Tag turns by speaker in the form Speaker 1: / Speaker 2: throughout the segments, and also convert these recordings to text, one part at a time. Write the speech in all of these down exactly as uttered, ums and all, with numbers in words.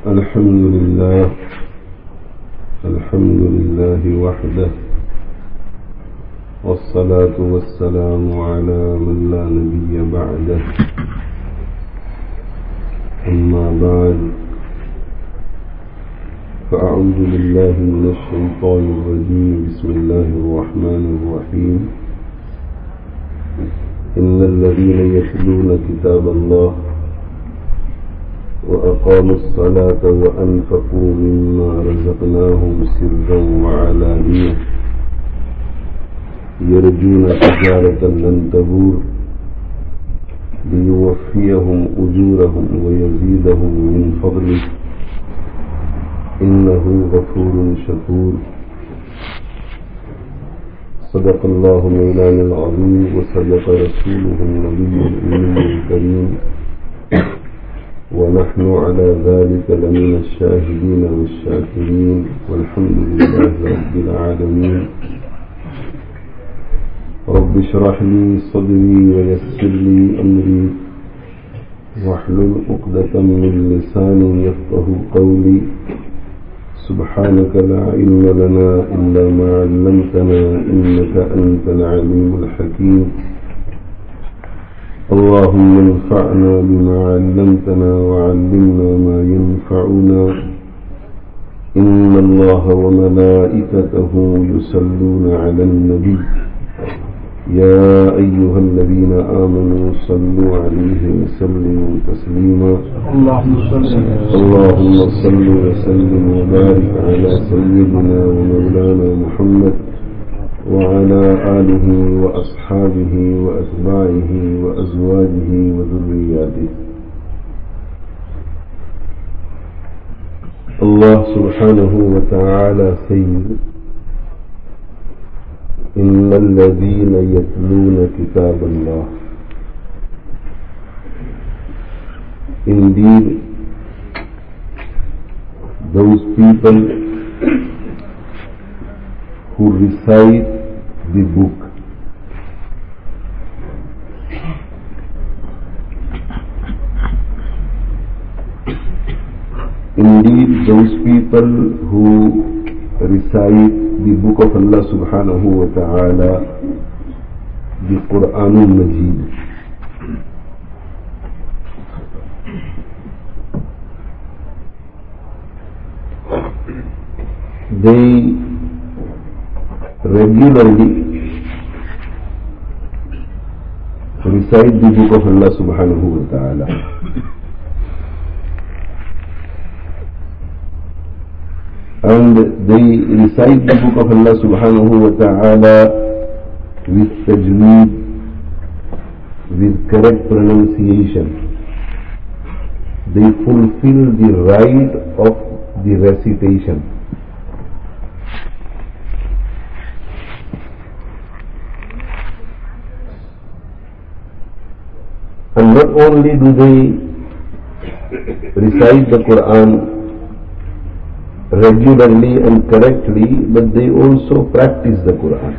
Speaker 1: الحمد لله الحمد لله وحده والصلاة والسلام على من لا نبي بعده أما بعد فأعوذ بالله من الشيطان الرجيم بسم الله الرحمن الرحيم إن الذين يتلون كتاب الله وأقاموا الصلاة وأنفقوا مما رزقناهم سرا وعلانية يرجون تجارة لن تبور ليوفيهم أجورهم ويزيدهم من فضله إنه غفور شكور. صدق الله مولانا العظيم وصدق رسوله النبي الأمي الكريم ونحن على ذلك لمن الشاهدين والشاكرين والحمد لله رب العالمين. رب اشرح لي صدري ويسر لي أمري واحلل عقدة من لساني يفقه قولي. سبحانك لا علم لنا إلا ما علمتنا إنك أنت العليم الحكيم. اللهم انفعنا بما علمتنا وعلمنا ما ينفعنا. إن الله وملائكته يصلون على النبي يا أيها الذين آمنوا صلوا عليه وسلموا تسليما. اللهم صل وسلم وبارك على سيدنا ومولانا محمد وعلى آله وأصحابه وأتباعه وأزواجه وذرياته. الله سبحانه وتعالى says, إن الذين يتلون كتاب الله. Indeed, those people who recite the book. Indeed, those people who recite the book of Allah subhanahu wa ta'ala, the Quranul Majid. They regularly recite the book of Allah subhanahu wa ta'ala. And they recite the book of Allah subhanahu wa ta'ala with tajweed, with correct pronunciation. They fulfill the right of the recitation. And not only do they recite the Quran regularly and correctly, but they also practice the Quran.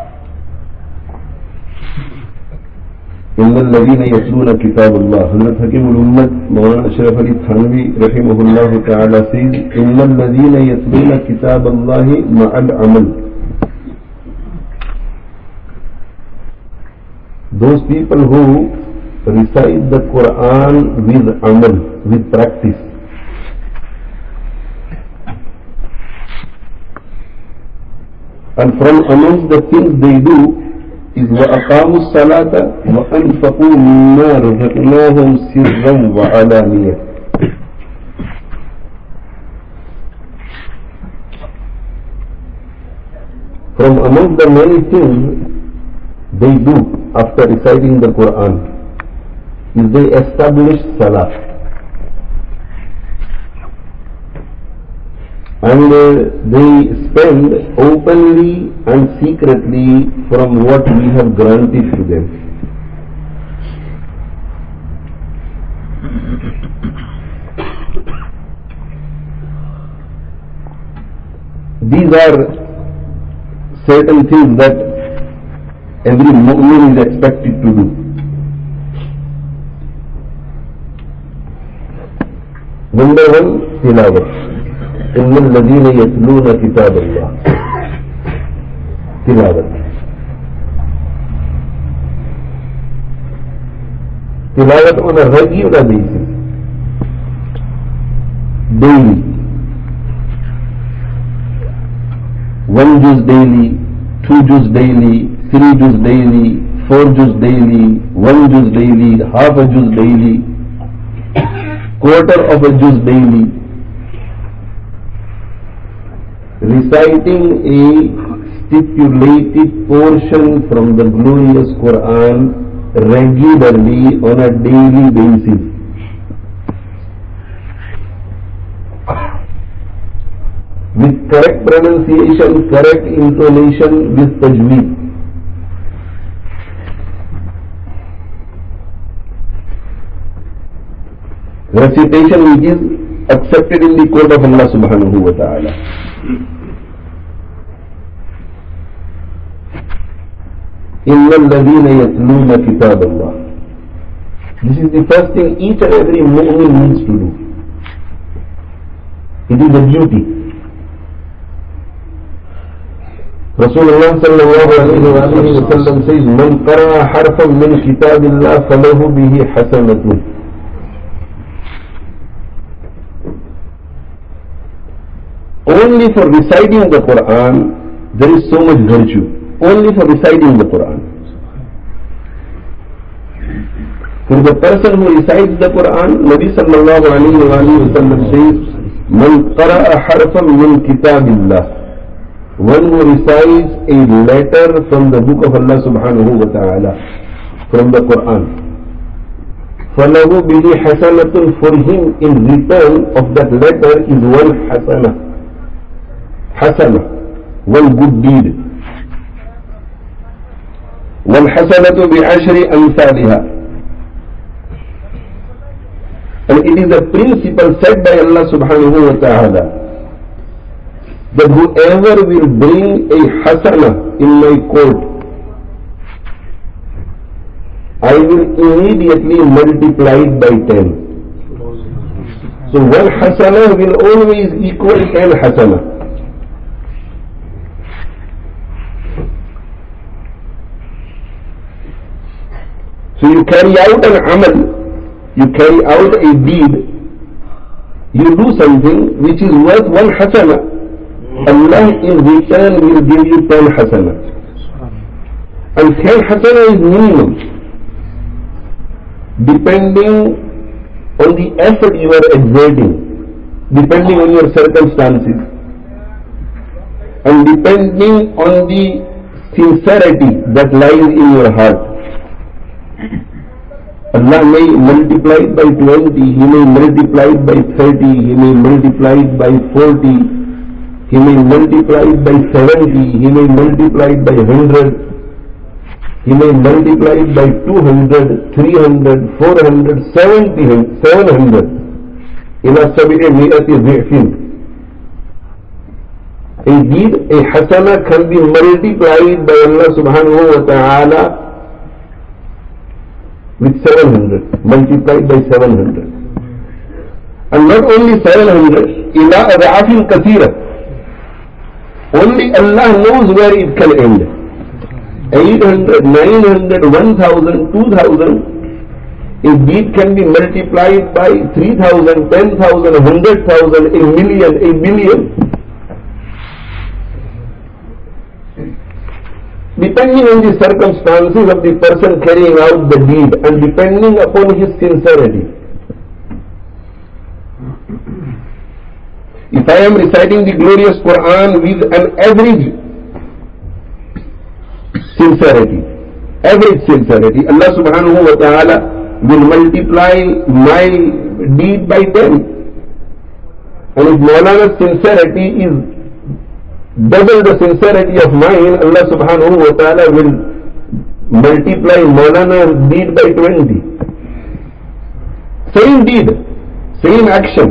Speaker 1: إن الذين يتلون كتاب الله. Hazrat Hakim al-Ummat Maulana Ashraf Ali Thanvi rahimahullah ta'ala says, إن الذين يتلون كتاب الله مع العمل. Those people who recite the Quran with amal, with practice. And from amongst the things they do is وَأَقَامُوا الصَّلَاةَ وَأَنْفَقُوا مِمَّا رَزَقْنَاهُمْ سِرًّا وَعَلَانِيَةً. From amongst the many things they do after reciting the Quran is they establish Salah. And uh, they spend openly and secretly from what we have granted to them. These are certain things that every mu'min is expected to do. Number one, tilawat. Inna alladhina yatluna kitab Allah. Tilawat. Tilawat on a regular basis. Daily. One juz daily, two juz daily, three juz daily, four juz daily, one juz daily, half a juz daily, quarter of a juz daily. Reciting a stipulated portion from the glorious Quran regularly on a daily basis. With correct pronunciation, correct intonation, with tajweed. Recitation which is accepted in the court of Allah subhanahu wa ta'ala. Inna alladhina yatluna kitab Allah. This is the first thing each and every mu'min needs to do. It is a duty. Rasulullah sallallahu alayhi wa sallam says, Man qara'a harfan min kitabillah falahu bihi hasanatun. Only for reciting the Quran, there is so much virtue. Only for reciting the Quran. For the person who recites the Quran, Nabi sallallahu alayhi wa sallam says, Man qara'a harfan min kitabillah. One who recites a letter from the book of Allah subhanahu wa ta'ala, from the Quran. فَلَهُ بِهِ حَسَنَةٌ. For him in return of that letter is one hasana. Hasana, one good deed. وَالْحَسَنَةُ بِعَشْرِ أَمْثَالِهَا. And it is a principle set by Allah subhanahu wa ta'ala that whoever will bring a hasana in my court, I will immediately multiply it by ten. So one hasana will always equal ten hasana. So you carry out an amal, you carry out a deed, you do something which is worth one hasana. Allah in return will give you ten hasana. And ten hasana is minimum, depending on the effort you are exerting, depending on your circumstances, and depending on the sincerity that lies in your heart. Allah may multiply it by twenty, He may multiply it by thirty, He may multiply it by forty, He may multiply it by seventy, He may multiply it by one hundred, He may multiply it by two hundred, three hundred, four hundred, seventy, seven hundred. Ila sab'i mi'ati dhi'fin. A deed, a hasana can be multiplied by Allah subhanahu wa ta'ala with seven hundred, multiplied by seven hundred. And not only seven hundred, ila ad'afin kathira. Only Allah knows where it can end. eight hundred, nine hundred, one thousand, two thousand. A deed can be multiplied by three thousand, ten thousand, one hundred thousand, a million, a billion. Depending on the circumstances of the person carrying out the deed and depending upon his sincerity. If I am reciting the glorious Quran with an average sincerity, average sincerity, Allah subhanahu wa ta'ala will multiply my deed by ten. And if Maulana's sincerity is double the sincerity of mine, Allah subhanahu wa ta'ala will multiply Maulana's deed by twenty. Same deed, same action.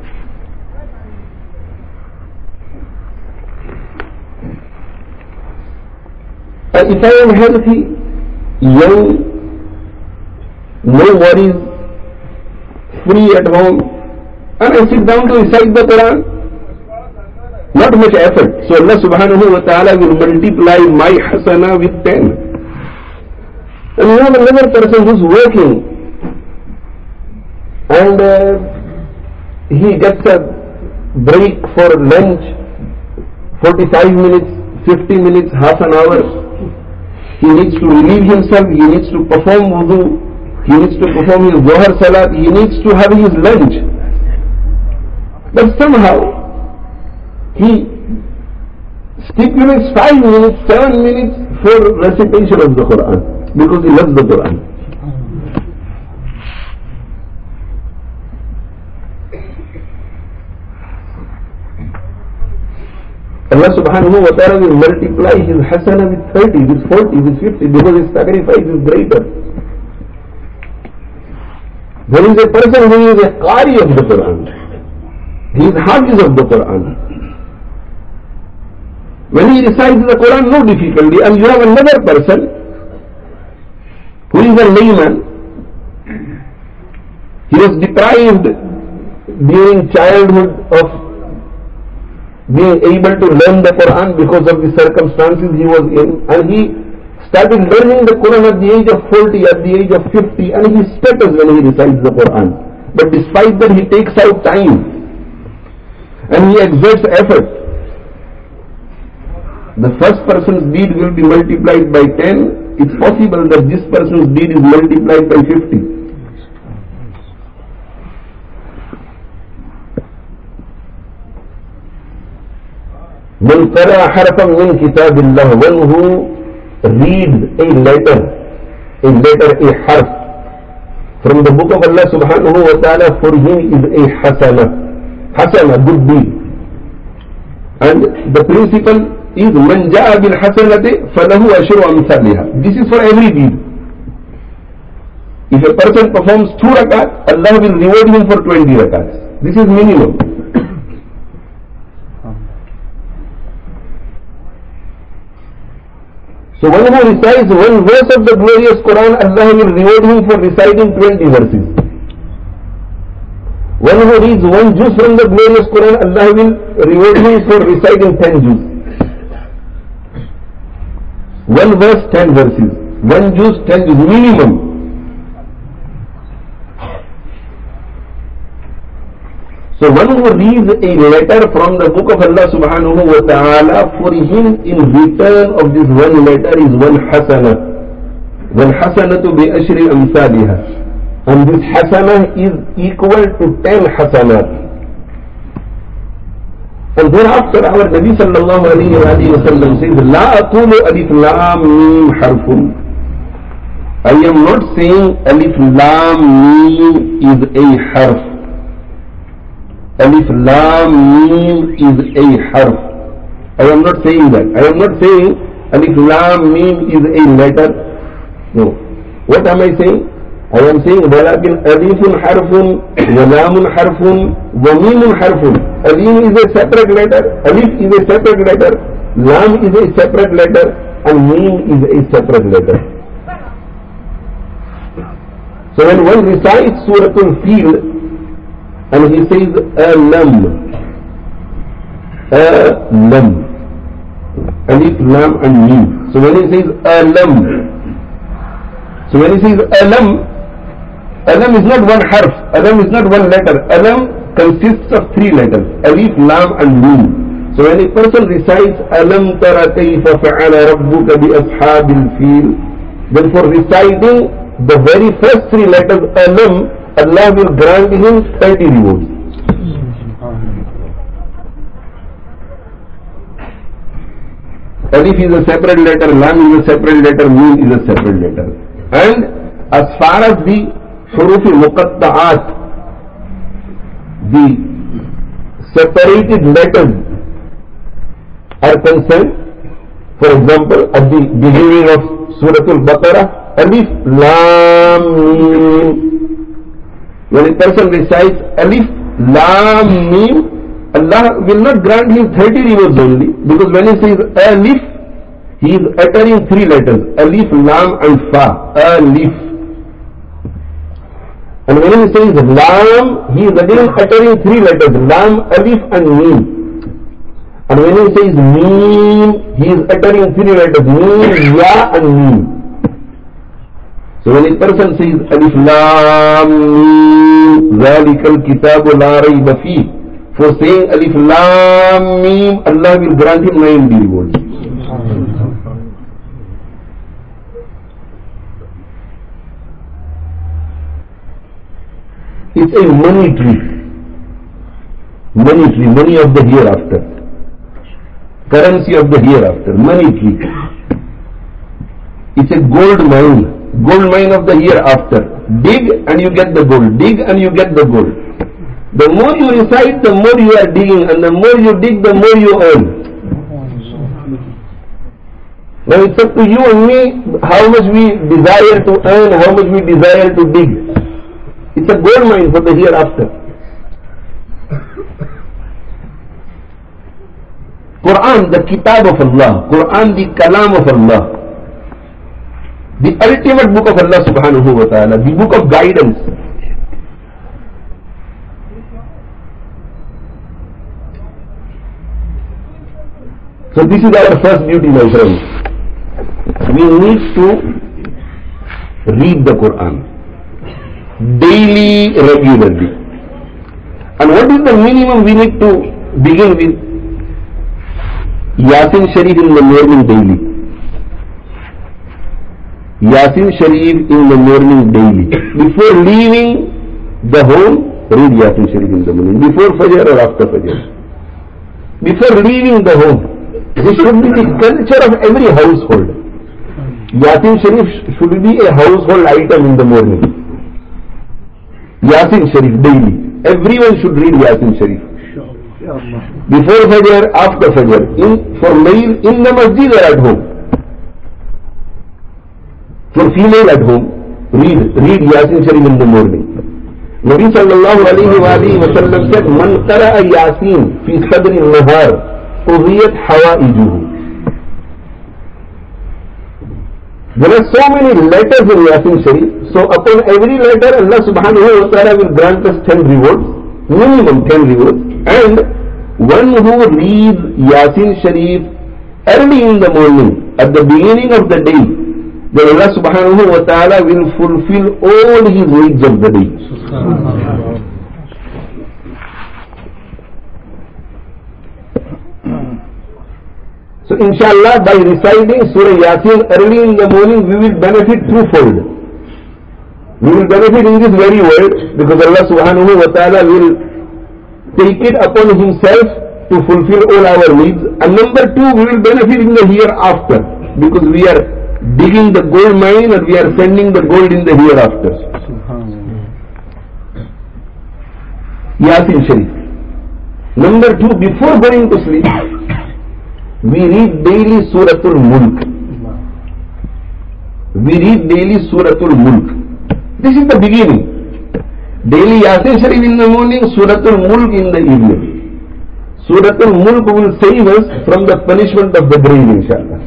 Speaker 1: And if I am healthy, young, no worries, free at home, and I sit down to recite the Quran. Not much effort. So Allah subhanahu wa ta'ala will multiply my hasana with ten. And you have another person who's working and uh, he gets a break for lunch, forty-five minutes, fifty minutes, half an hour. He needs to relieve himself, he needs to perform wudu, he needs to perform his Zohar Salat, he needs to have his lunch. But somehow he stipulates five minutes, seven minutes for recitation of the Quran because he loves the Quran. Allah subhanahu wa ta'ala will multiply his hasana with thirty, with forty, with fifty because his sacrifice is greater. There is a person who is a qari of the Quran. He is hafiz of the Quran. When he recites the Quran, no difficulty. And you have another person who is a layman. He was deprived during childhood of being able to learn the Quran because of the circumstances he was in, and he started learning the Quran at the age of forty, at the age of fifty, and he stutters when he recites the Quran. But despite that, he takes out time and he exerts effort. The first person's deed will be multiplied by ten. It's possible that this person's deed is multiplied by fifty. من قرأ حرفا من كتاب الله, one who reads a letter, a letter, a harf from the book of Allah subhanahu wa ta'ala, for him is a hasana, hasana, good deed. And the principle is man ja'a bil hasanati falahu ashru amsalha. This is for every deed. If a person performs two rakats, Allah will reward him for twenty rakats. This is minimum. So one who recites one verse of the glorious Quran, Allah will reward him for reciting twenty verses. One who reads one juz from the glorious Quran, Allah will reward him for reciting ten juz. One verse, ten verses. One juz, ten juz, minimum. So one who reads a letter from the book of Allah subhanahu wa ta'ala, for him in return of this one letter is one hasana. One hasanatu bi ashri amsaliha. And this hasana is equal to ten hasanat. And thereafter our Nabi sallallahu alayhi wa sallam says, La aqulu alif lam mim harfun. I am not saying alif lam mim is a harf. Alif lam mim is a harf. I am not saying that. I am not saying alif lam mim is a letter. No. What am I saying? I am saying walakin alifun harfun, wa lamun harfun, wa mimun harfun. Alif is a separate letter, alif is a separate letter, lam is a separate letter, and mim is a separate letter. So when one recites Suratul Fil, and he says alam, alam, alif, lam and mim. So when he says alam, so when he says alam, alam is not one harf, alam is not one letter, alam consists of three letters, alif, lam and mim. So when a person recites alam tara kayfa fa'ala rabbuka bi ashabil fil, then for reciting the very first three letters alam, Allah will grant him thirty rewards. Alif is a separate letter, lam is a separate letter, mim is a separate letter. And as far as the huruf muqatta'at, the separated letters are concerned, for example, at the beginning of Surah Al-Baqarah, alif, lam, mim. When a person recites alif, lam, mim, Allah will not grant him thirty rewards only, because when he says alif, he is uttering three letters, alif, lam and fa, alif. And when he says Lam, he is again uttering three letters, Lam, Alif and Mim. And when he says Mim, he is uttering three letters, Mim, Ya and Mim. So when a person says Alif Lam Mim, Zalikal Kitabu La Rayba Fi, for saying Alif Lam Mim, Allah will grant him ninety rewards. It's a money tree. Money tree, money of the hereafter. Currency of the hereafter, money tree. It's a gold mine, gold mine of the hereafter. Dig and you get the gold, dig and you get the gold. The more you recite, the more you are digging, and the more you dig, the more you earn. Now it's up to you and me how much we desire to earn, how much we desire to dig. It's a gold mine for the hereafter. Quran, the Kitab of Allah, Quran, the Kalam of Allah, the ultimate book of Allah subhanahu wa ta'ala, the book of guidance. So this is our first duty, my friends. We need to read the Quran daily, regularly. And what is the minimum we need to begin with? Yasin Sharif in the morning daily. Yasin Sharif in the morning daily. Before leaving the home, read Yasin Sharif in the morning. Before Fajr or after Fajr. Before leaving the home. This should be the culture of every household. Yasin Sharif should be a household item in the morning. Yasin Sharif daily. Everyone should read Yasin Sharif. Before Fajr, after Fajr, in, for male in the masjid or at home. For female at home, read, read Yasin Sharif in the morning. Nabi sallallahu alayhi wa alayhi wa sallam said, Man qara'a Yasin fi sadri al-nahar, qudiyat hawaijuhu. There are so many letters in Yasin Sharif, so upon every letter Allah subhanahu wa ta'ala will grant us ten rewards, minimum ten rewards, and one who reads Yasin Sharif early in the morning, at the beginning of the day, then Allah subhanahu wa ta'ala will fulfill all his needs of the day. So inshallah, by reciting Surah Yasin early in the morning, we will benefit twofold. We will benefit in this very world, because Allah subhanahu wa ta'ala will take it upon himself to fulfill all our needs. And number two, we will benefit in the hereafter, because we are digging the gold mine and we are sending the gold in the hereafter. Yasin Sharif. Number two, before going to sleep, we read daily Suratul Mulk. We read daily Suratul Mulk. This is the beginning. Daily Yasin Sharif in the morning, Suratul Mulk in the evening. Suratul Mulk will save us from the punishment of the grave, inshallah.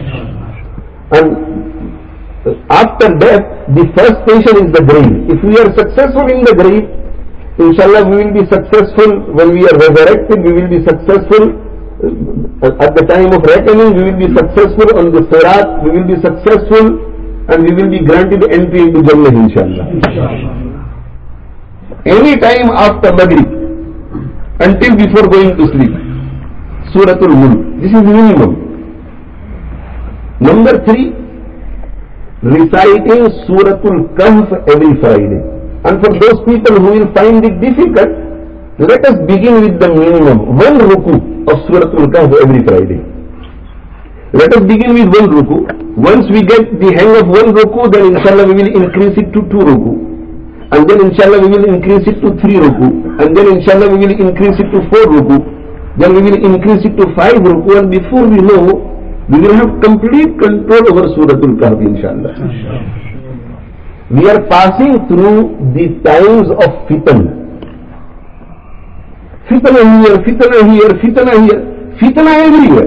Speaker 1: And after death, the first station is the grave. If we are successful in the grave, inshallah we will be successful when we are resurrected, we will be successful at the time of reckoning, we will be successful on the Sirat, we will be successful and we will be granted entry into Jannah, inshallah. Any time after Maghrib until before going to sleep, Suratul Mulk. This is minimum. Number three, reciting Suratul Kahf every Friday. And for those people who will find it difficult, let us begin with the minimum, one ruku of Suratul Kahf every Friday. Let us begin with one ruku. Once we get the hang of one ruku, then inshallah we will increase it to two ruku. And then inshallah we will increase it to three ruku. And then inshallah we will increase it to four ruku. Then we will increase it to five ruku. And before we know, we will have complete control over Suratul Kahf, inshallah. We are passing through the times of fitan. Fitna here, fitna here, fitna here, fitna everywhere.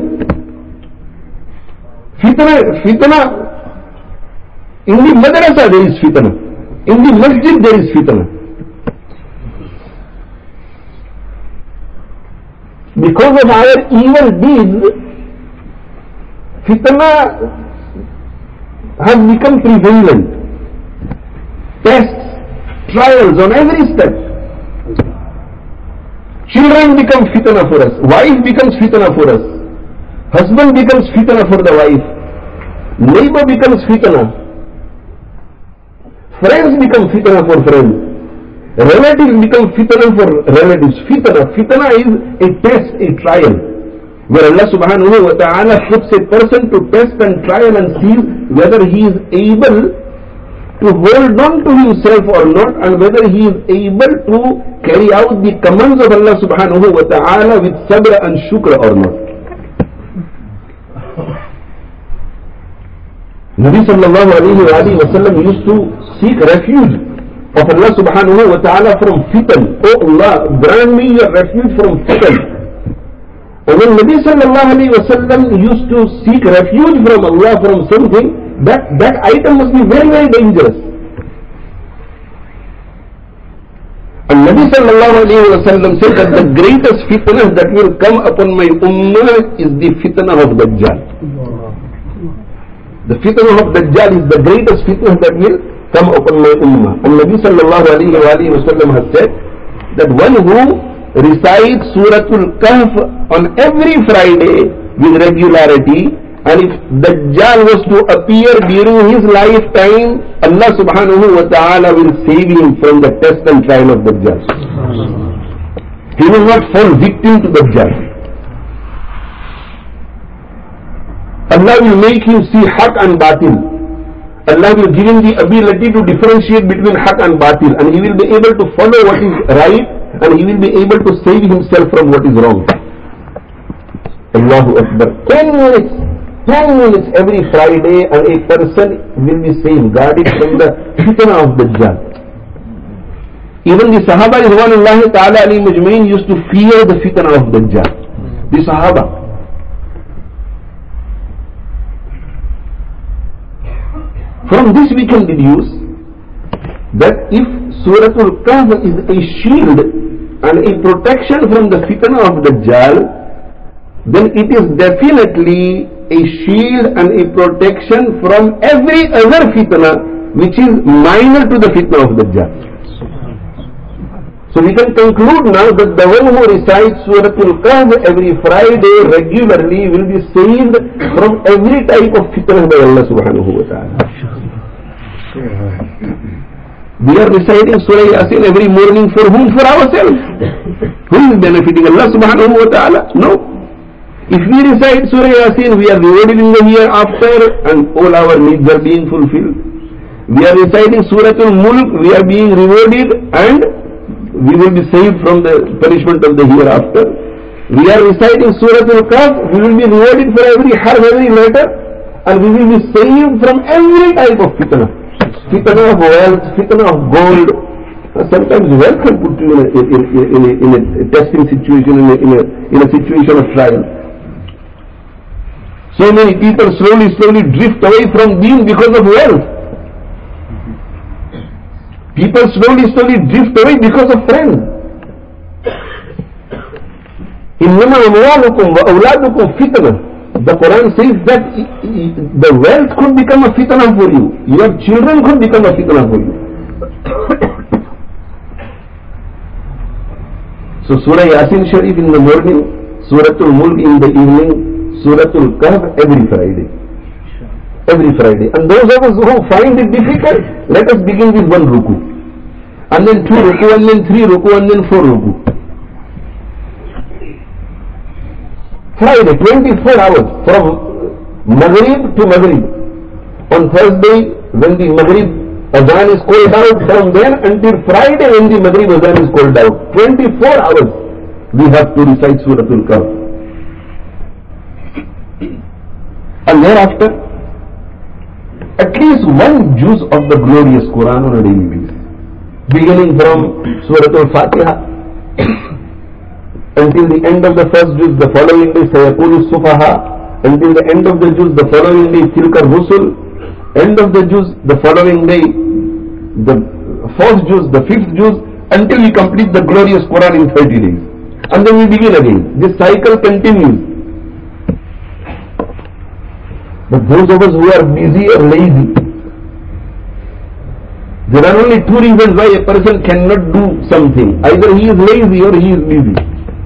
Speaker 1: Fitna, fitna, in the madrasa there is fitna. In the masjid there is fitna. Because of our evil deeds, fitna has become prevalent. Tests, trials on every step. Children become fitna for us. Wife becomes fitna for us. Husband becomes fitna for the wife. Neighbor becomes fitna. Friends become fitna for friends. Relatives become fitna for relatives. Fitna. Fitna is a test, a trial, where Allah subhanahu wa ta'ala puts a person to test and trial and sees whether he is able to hold on to himself or not, and whether he is able to carry out the commands of Allah subhanahu wa ta'ala with sabr and shukr or not. Nabi sallallahu alayhi wa sallam used to seek refuge of Allah subhanahu wa ta'ala from fitan. Oh Allah, grant me your refuge from fitan. And when Nabi sallallahu alayhi wa sallam used to seek refuge from Allah from something, that, that item must be very, very dangerous. And Nabi sallallahu alayhi wa sallam said that the greatest fitna that will come upon my ummah is the fitna of Dajjal. The fitna of Dajjal is the greatest fitna that will come upon my ummah. And Nabi sallallahu alayhi wa sallam has said that one who recites Suratul Kahf on every Friday with regularity, and if Dajjal was to appear during his lifetime, Allah subhanahu wa ta'ala will save him from the test and trial of Dajjal. He will not fall victim to Dajjal. Allah will make him see haq and batil. Allah will give him the ability to differentiate between haq and batil, and he will be able to follow what is right, and he will be able to save himself from what is wrong. Allahu Akbar. Ten minutes, ten minutes every Friday, and a person will be saved, guarded from the fitna of Dajjal. Even the Sahaba Ridwanullahi ta'ala alayhim ajma'in used to fear the fitna of Dajjal. The Sahaba. From this we can deduce that if Suratul Kahf is a shield and a protection from the fitna of Dajjal, then it is definitely a shield and a protection from every other fitna which is minor to the fitna of Dajjal. So we can conclude now that the one who recites Suratul Kahf every Friday regularly will be saved from every type of fitna by Allah subhanahu wa ta'ala. We are reciting Surah Yasin every morning for whom? For ourselves. Who is benefiting? Allah subhanahu wa ta'ala? No. If we recite Surah Yasin, we are rewarded in the hereafter and all our needs are being fulfilled. We are reciting Suratul Mulk, we are being rewarded and we will be saved from the punishment of the hereafter. We are reciting Suratul Kahf, we will be rewarded for every harf, every letter, and we will be saved from every type of fitna. Fitna of wealth, fitna of gold. Sometimes wealth can put you in a, in, in, a, in a testing situation, in a, in, a, in a situation of trial. So many people slowly, slowly drift away from deen because of wealth. People slowly, slowly drift away because of friends. إِنَّمَا أَمْوَالُكُمْ وَأَوْلَادُكُمْ فِتْنَةٌ. The Quran says that the wealth could become a fitna for you. Your children could become a fitna for you. So Surah Yasin Sharif in the morning, Suratul Mulk in the evening, Suratul Kahf every Friday. Every Friday. And those of us who find it difficult, let us begin with one ruku. And then two ruku, and then three ruku, and then four ruku. Friday, twenty-four hours from Maghrib to Maghrib. On Thursday, when the Maghrib Adhan is called out, from then until Friday when the Maghrib Adhan is called out, twenty-four hours we have to recite Suratul Kahf. And thereafter, at least one juz of the glorious Quran on a daily basis. Beginning from Suratul Fatiha until the end of the first juz, the following day Sayaqulu Sufaha, until the end of the juz, the following day Tilka Rusul, end of the juz, the following day the fourth juz, the fifth juz, until we complete the glorious Quran in thirty days. And then we begin again. This cycle continues. But those of us who are busy or lazy, there are only two reasons why a person cannot do something. Either he is lazy or he is busy.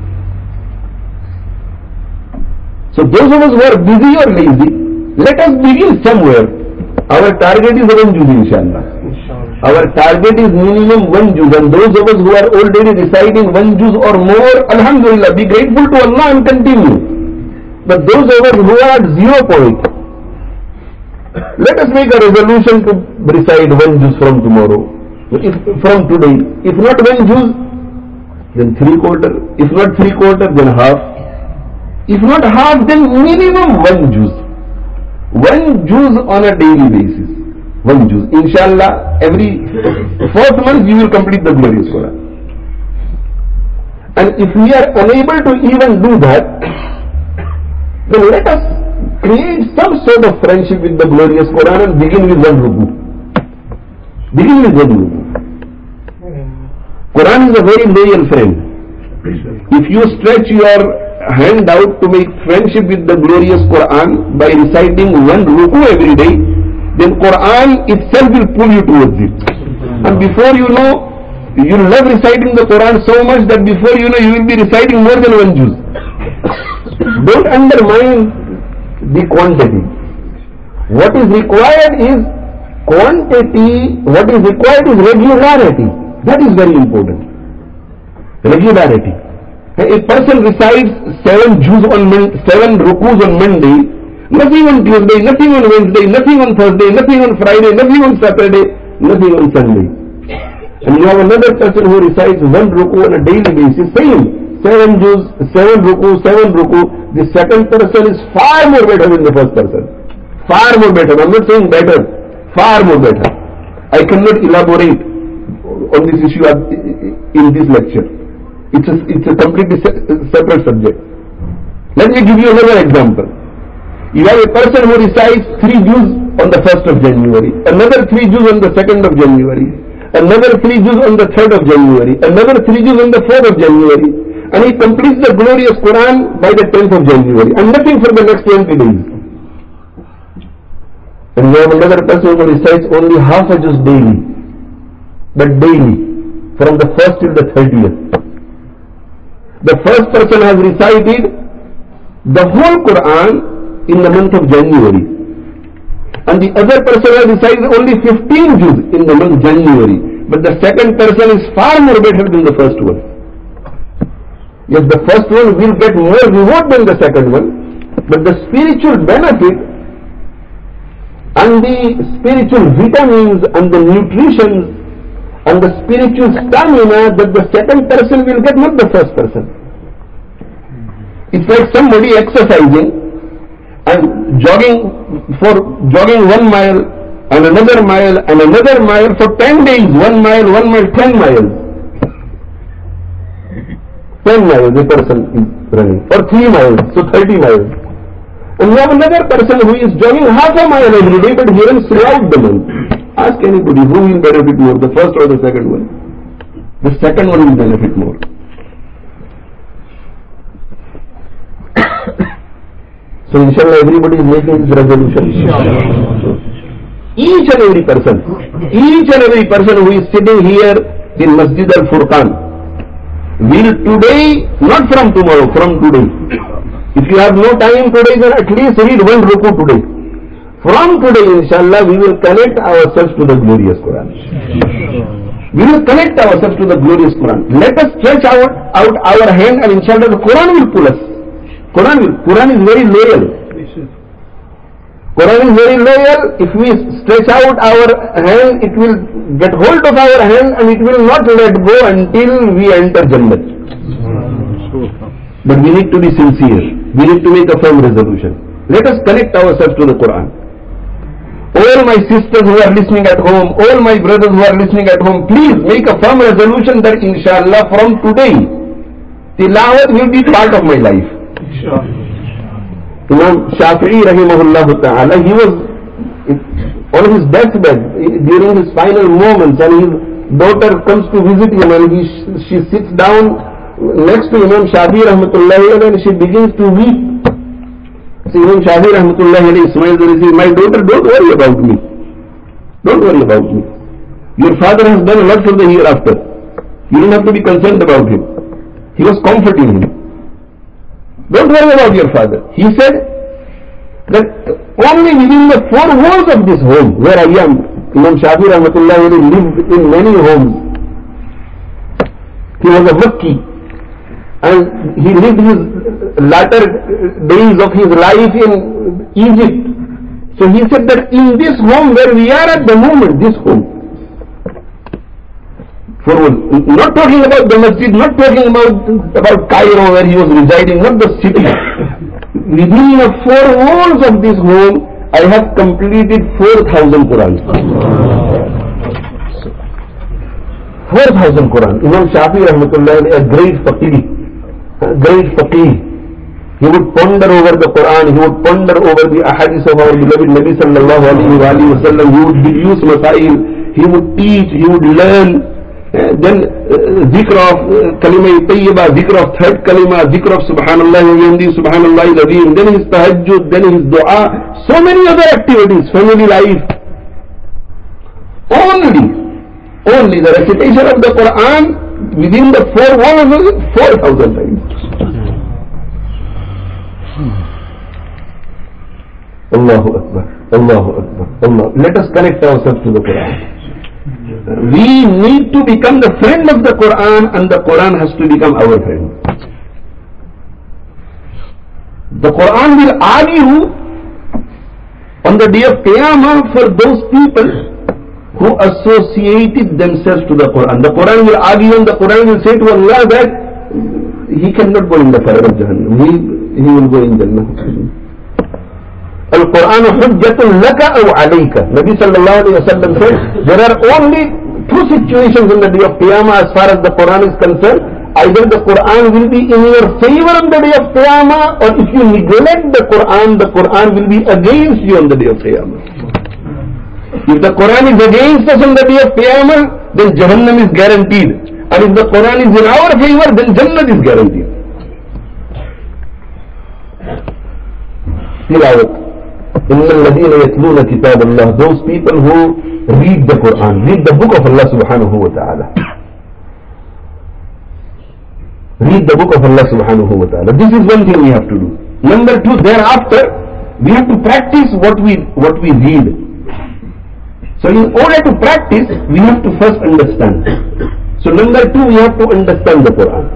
Speaker 1: So those of us who are busy or lazy, let us begin somewhere. Our target is one juz, inshallah. Our target is minimum one juz, and those of us who are already reciting one juz or more, alhamdulillah, be grateful to Allah and continue. But those of us who are at zero point, let us make a resolution to recite one juz from tomorrow, if, from today. If not one juz, then three quarter. If not three quarter, then half. If not half, then minimum one juz. One juz on a daily basis. One juz. Inshallah, every fourth month you will complete the glorious Quran. And if we are unable to even do that, then let us create some sort of friendship with the glorious Quran and begin with one ruku. Begin with one ruku. Quran is a very loyal friend. If you stretch your hand out to make friendship with the glorious Quran by reciting one ruku every day, then Quran itself will pull you towards it. And before you know, you love reciting the Quran so much that before you know, you will be reciting more than one juz. Don't undermine the quantity. What is required is quantity, what is required is regularity. That is very important. Regularity. A person recites seven juz on seven rukus on Monday, nothing on Tuesday, nothing on Wednesday, nothing on Thursday, nothing on Friday, nothing on Saturday, nothing on Sunday. And you have another person who recites one ruku on a daily basis, same, seven juz, seven ruku, seven ruku. The second person is far more better than the first person. Far more better. I am not saying better, far more better. I cannot elaborate on this issue in this lecture. It's a, it's a completely se separate subject. Let me give you another example. You have a person who recites three juz on the first of January, another three juz on the second of January, another three juz on the third of January, another three juz on the fourth of January, and he completes the glorious Quran by the tenth of January, and nothing for the next twenty days. And you have another person who recites only half a juz daily, but daily, from the first till the thirtieth. The first person has recited the whole Quran in the month of January, and the other person has recited only fifteen juz in the month of January, but the second person is far more better than the first one. Yes, the first one will get more reward than the second one, but the spiritual benefit and the spiritual vitamins and the nutrition and the spiritual stamina that the second person will get, not the first person. It's like somebody exercising and jogging for jogging one mile and another mile and another mile for ten days, one mile, one mile, ten miles. ten miles the person is running, or three miles, so thirty miles. And you have another person who is jogging half a mile every day but he runs throughout the month. Ask anybody who will benefit more, the first or the second one. The second one will benefit more. So inshallah everybody is making this resolution. Each and every person, each and every person who is sitting here in Masjid Al-Furqan will today, not from tomorrow, from today. If you have no time today, then at least read one ruku today. From today, inshallah, we will connect ourselves to the glorious Quran. We will connect ourselves to the glorious Quran. Let us stretch out, out our hand, and inshallah the Quran will pull us. Quran, will, Quran is very loyal. Quran is very loyal. If we stretch out our hand, it will get hold of our hand and it will not let go until we enter Jannah. But we need to be sincere. We need to make a firm resolution. Let us connect ourselves to the Quran. All my sisters who are listening at home, all my brothers who are listening at home, please make a firm resolution that inshallah from today, tilawat will be part of my life. Sure. Imam Shafi'i rahimahullah ta'ala, he was on his deathbed during his final moments and he daughter comes to visit him and he, she sits down next to Imam Shafi rahmatullahi alayhi and she begins to weep. So Imam Shafi rahmatullahi alayhi smiles and says, my daughter, don't worry about me. Don't worry about me. Your father has done a lot for the hereafter. You don't have to be concerned about him. He was comforting him. Don't worry about your father. He said that only within the four walls of this home where I am, Imam Shafi rahmatullahi lived in many homes. He was a Makki and he lived his latter days of his life in Egypt. So he said that in this home where we are at the moment, this home, for not talking about the masjid, not talking about, about Cairo where he was residing, not the city. Within the four walls of this home, I have completed four thousand Qurans. four thousand Quran. Imam Shafi rahmatullah, a great faqih, a great faqih. He would ponder over the Quran, he would ponder over the ahadith of our beloved Nabi sallallahu alayhi wa sallam, he would deduce masail, he would teach, he would learn. Uh, then uh, zikr of uh, kalima tayyiba, zikr of third kalima, zikr of subhanallah wa bihamdi, subhanallah al-azim, then his tahajjud, then his dua, so many other activities, family life. Only, only the recitation of the Quran within the four walls, four thousand times. Allahu Akbar, Allahu Akbar, Allah. Let us connect ourselves to the Quran. We need to become the friend of the Quran and the Quran has to become our friend. The Quran will argue on the day of Qiyamah for those people who associated themselves to the Quran. The Quran will argue and the Quran will say to Allah that he cannot go in the fire of Jahannam. He, he will go in Jannah. Al-Quran hujjatun laka aw alayka. Nabi sallallahu alayhi wa sallam said, there are only two situations in the day of Qiyamah as far as the Quran is concerned. Either the Quran will be in your favor on the day of Qiyamah, or if you neglect the Quran, the Quran will be against you on the day of Qiyamah. If the Quran is against us on the day of Qiyamah, then Jahannam is guaranteed. And if the Quran is in our favor, then Jannah is guaranteed. Tilawat. إِنَّ الَّذِينَ يَتْلُونَ كِتَابَ اللَّهِ. Those people who read the Quran, read the book of Allah subhanahu wa ta'ala. Read the book of Allah subhanahu wa ta'ala. This is one thing we have to do. Number two, thereafter, we have to practice what we, what we read. So in order to practice, we have to first understand. So number two, we have to understand the Quran.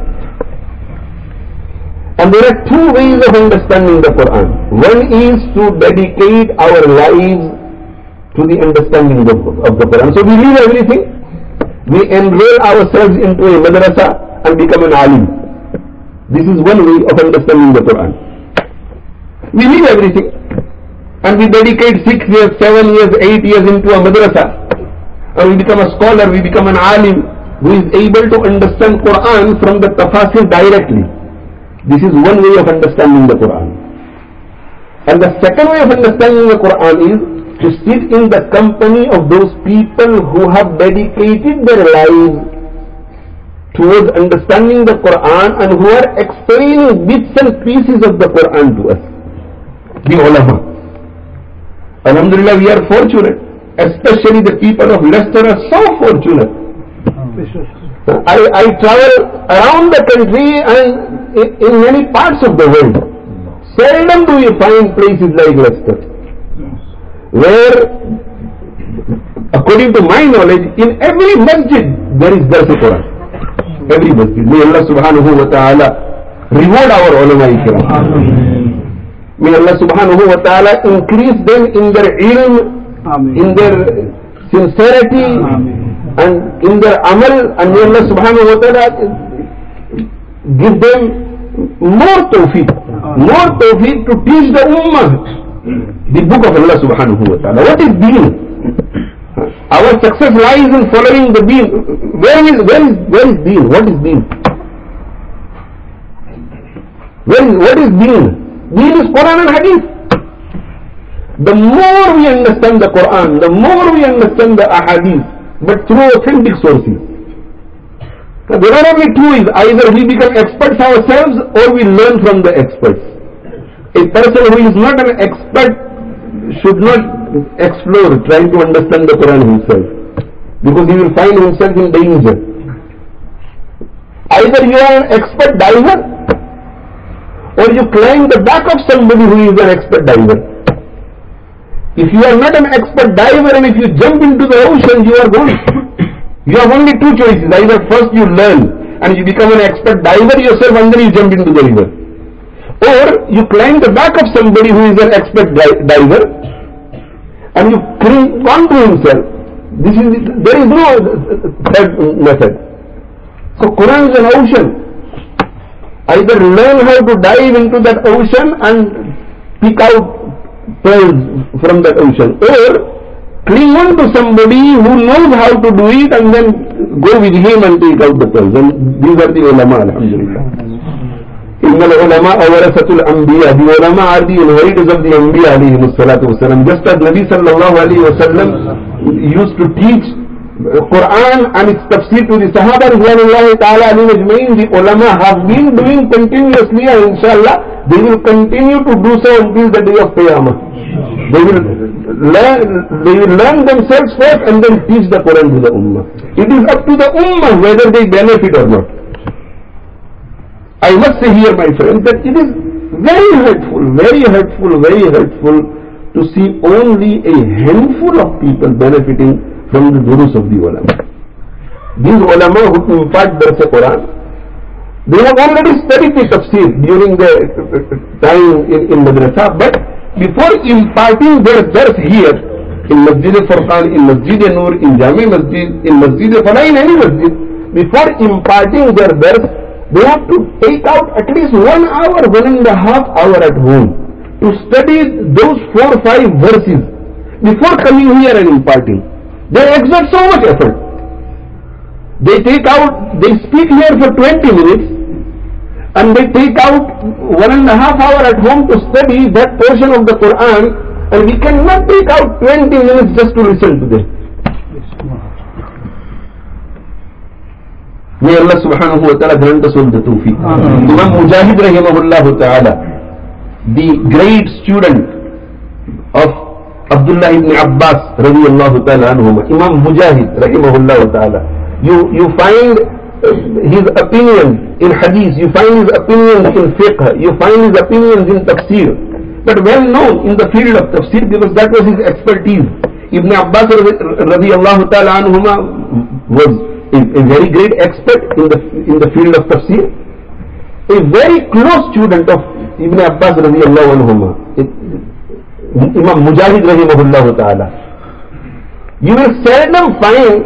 Speaker 1: And there are two ways of understanding the Quran. One is to dedicate our lives to the understanding of, of the Quran. So we leave everything. We enroll ourselves into a madrasa and become an alim. This is one way of understanding the Quran. We leave everything and we dedicate six years, seven years, eight years into a madrasa. And we become a scholar, we become an alim who is able to understand Quran from the tafasir directly. This is one way of understanding the Quran. And the second way of understanding the Quran is to sit in the company of those people who have dedicated their lives towards understanding the Quran and who are explaining bits and pieces of the Quran to us. The ulama. Alhamdulillah, we are fortunate. Especially the people of Leicester are so fortunate. I, I travel around the country and in, in many parts of the world. Seldom do you find places like Leicester where, according to my knowledge, in every masjid there is Dars Quran. Every masjid. May Allah subhanahu wa ta'ala reward our ulama ikram. May Allah subhanahu wa ta'ala increase them in their ilm, in their sincerity, Amen. And in their amal, and may Allah subhanahu wa ta'ala give them more tawfiq, more tawfiq to teach the ummah the book of Allah subhanahu wa ta'ala. What is deen? Our success lies in following the deen. Where is, where is, where is deen? What is deen? Where is, what is deen? Deen is Quran and Hadith. The more we understand the Quran, the more we understand the Ahadith, but through authentic sources. Now, there are only two ways: either we become experts ourselves or we learn from the experts. A person who is not an expert should not explore trying to understand the Quran himself, because he will find himself in danger. Either you are an expert diver or you climb the back of somebody who is an expert diver. If you are not an expert diver and if you jump into the ocean, you are gone. You have only two choices: either first you learn and you become an expert diver yourself and then you jump into the river, or you climb the back of somebody who is an expert di- diver and you cling on to himself. This is, there is no third method. So Quran is an ocean. Either learn how to dive into that ocean and pick out pearls from that ocean, or cling on to somebody who knows how to do it and then go with him and take out the pearls. And these are the ulama, alhamdulillah. Inna al-ulama awarasatul anbiya. The ulama are the inheritors of the anbiya alayhimus salatu wasalam. Just as Nabi sallallahu alayhi wa sallam used to teach Quran and its tafsir to the Sahaba ridwanullahi ta'ala alayhim ajma'in, the ulama have been doing continuously, and inshallah they will continue to do so until the day of Qiyamah. They will learn, they will learn themselves first and then teach the Quran to the ummah. It is up to the ummah whether they benefit or not. I must say here, my friends, that it is very hurtful, very hurtful, very hurtful to see only a handful of people benefiting from the durus of the ulama. These ulama who impart Dars Quran, they have already studied the tafsir during the time in, in madrasa, but before imparting their Dars here, in Masjid al-Furqan, in Masjid al-Nur, in Jami Masjid, in Masjid al-Falah, in any masjid, before imparting their Dars, they have to take out at least one hour, one and a half hour at home to study those four or five verses before coming here and imparting. They exert so much effort. They take out, they speak here for twenty minutes and they take out one and a half hour at home to study that portion of the Quran, and we cannot take out twenty minutes just to listen to them. May Allah subhanahu wa ta'ala grant us all the tawfiq. Imam Mujahid rahimahullah ta'ala, the great student of Abdullah ibn Abbas radiyallahu ta'ala anhuma, Imam Mujahid rahimahullah ta'ala, you, you find his opinion in hadith, you find his opinions in fiqh, you find his opinions in tafsir, but well known in the field of tafsir because that was his expertise. Ibn Abbas radiyallahu ta'ala anhuma was a, a very great expert in the, in the field of tafsir, a very close student of Ibn Abbas radiyallahu anhuma, Imam Mujahid rahimahullah ta'ala. You will seldom find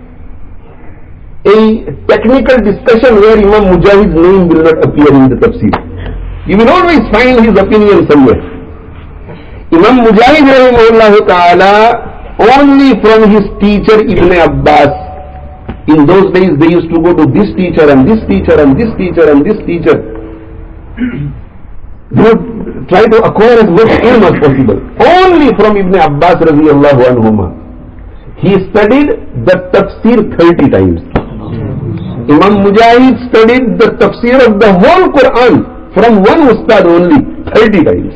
Speaker 1: a technical discussion where Imam Mujahid's name will not appear in the tafsir. You will always find his opinion somewhere. Imam Mujahid rahimahullah ta'ala, only from his teacher Ibn Abbas. In those days they used to go to this teacher and this teacher and this teacher and this teacher. They would try to acquire as much ilm as possible. Only from Ibn Abbas radiyallahu anhuma. He studied the tafsir thirty times. Imam Mujahid studied the tafsir of the whole Quran from one ustad only, thirty times.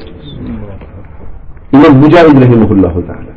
Speaker 1: Imam Mujahid rahimahullah ta'ala.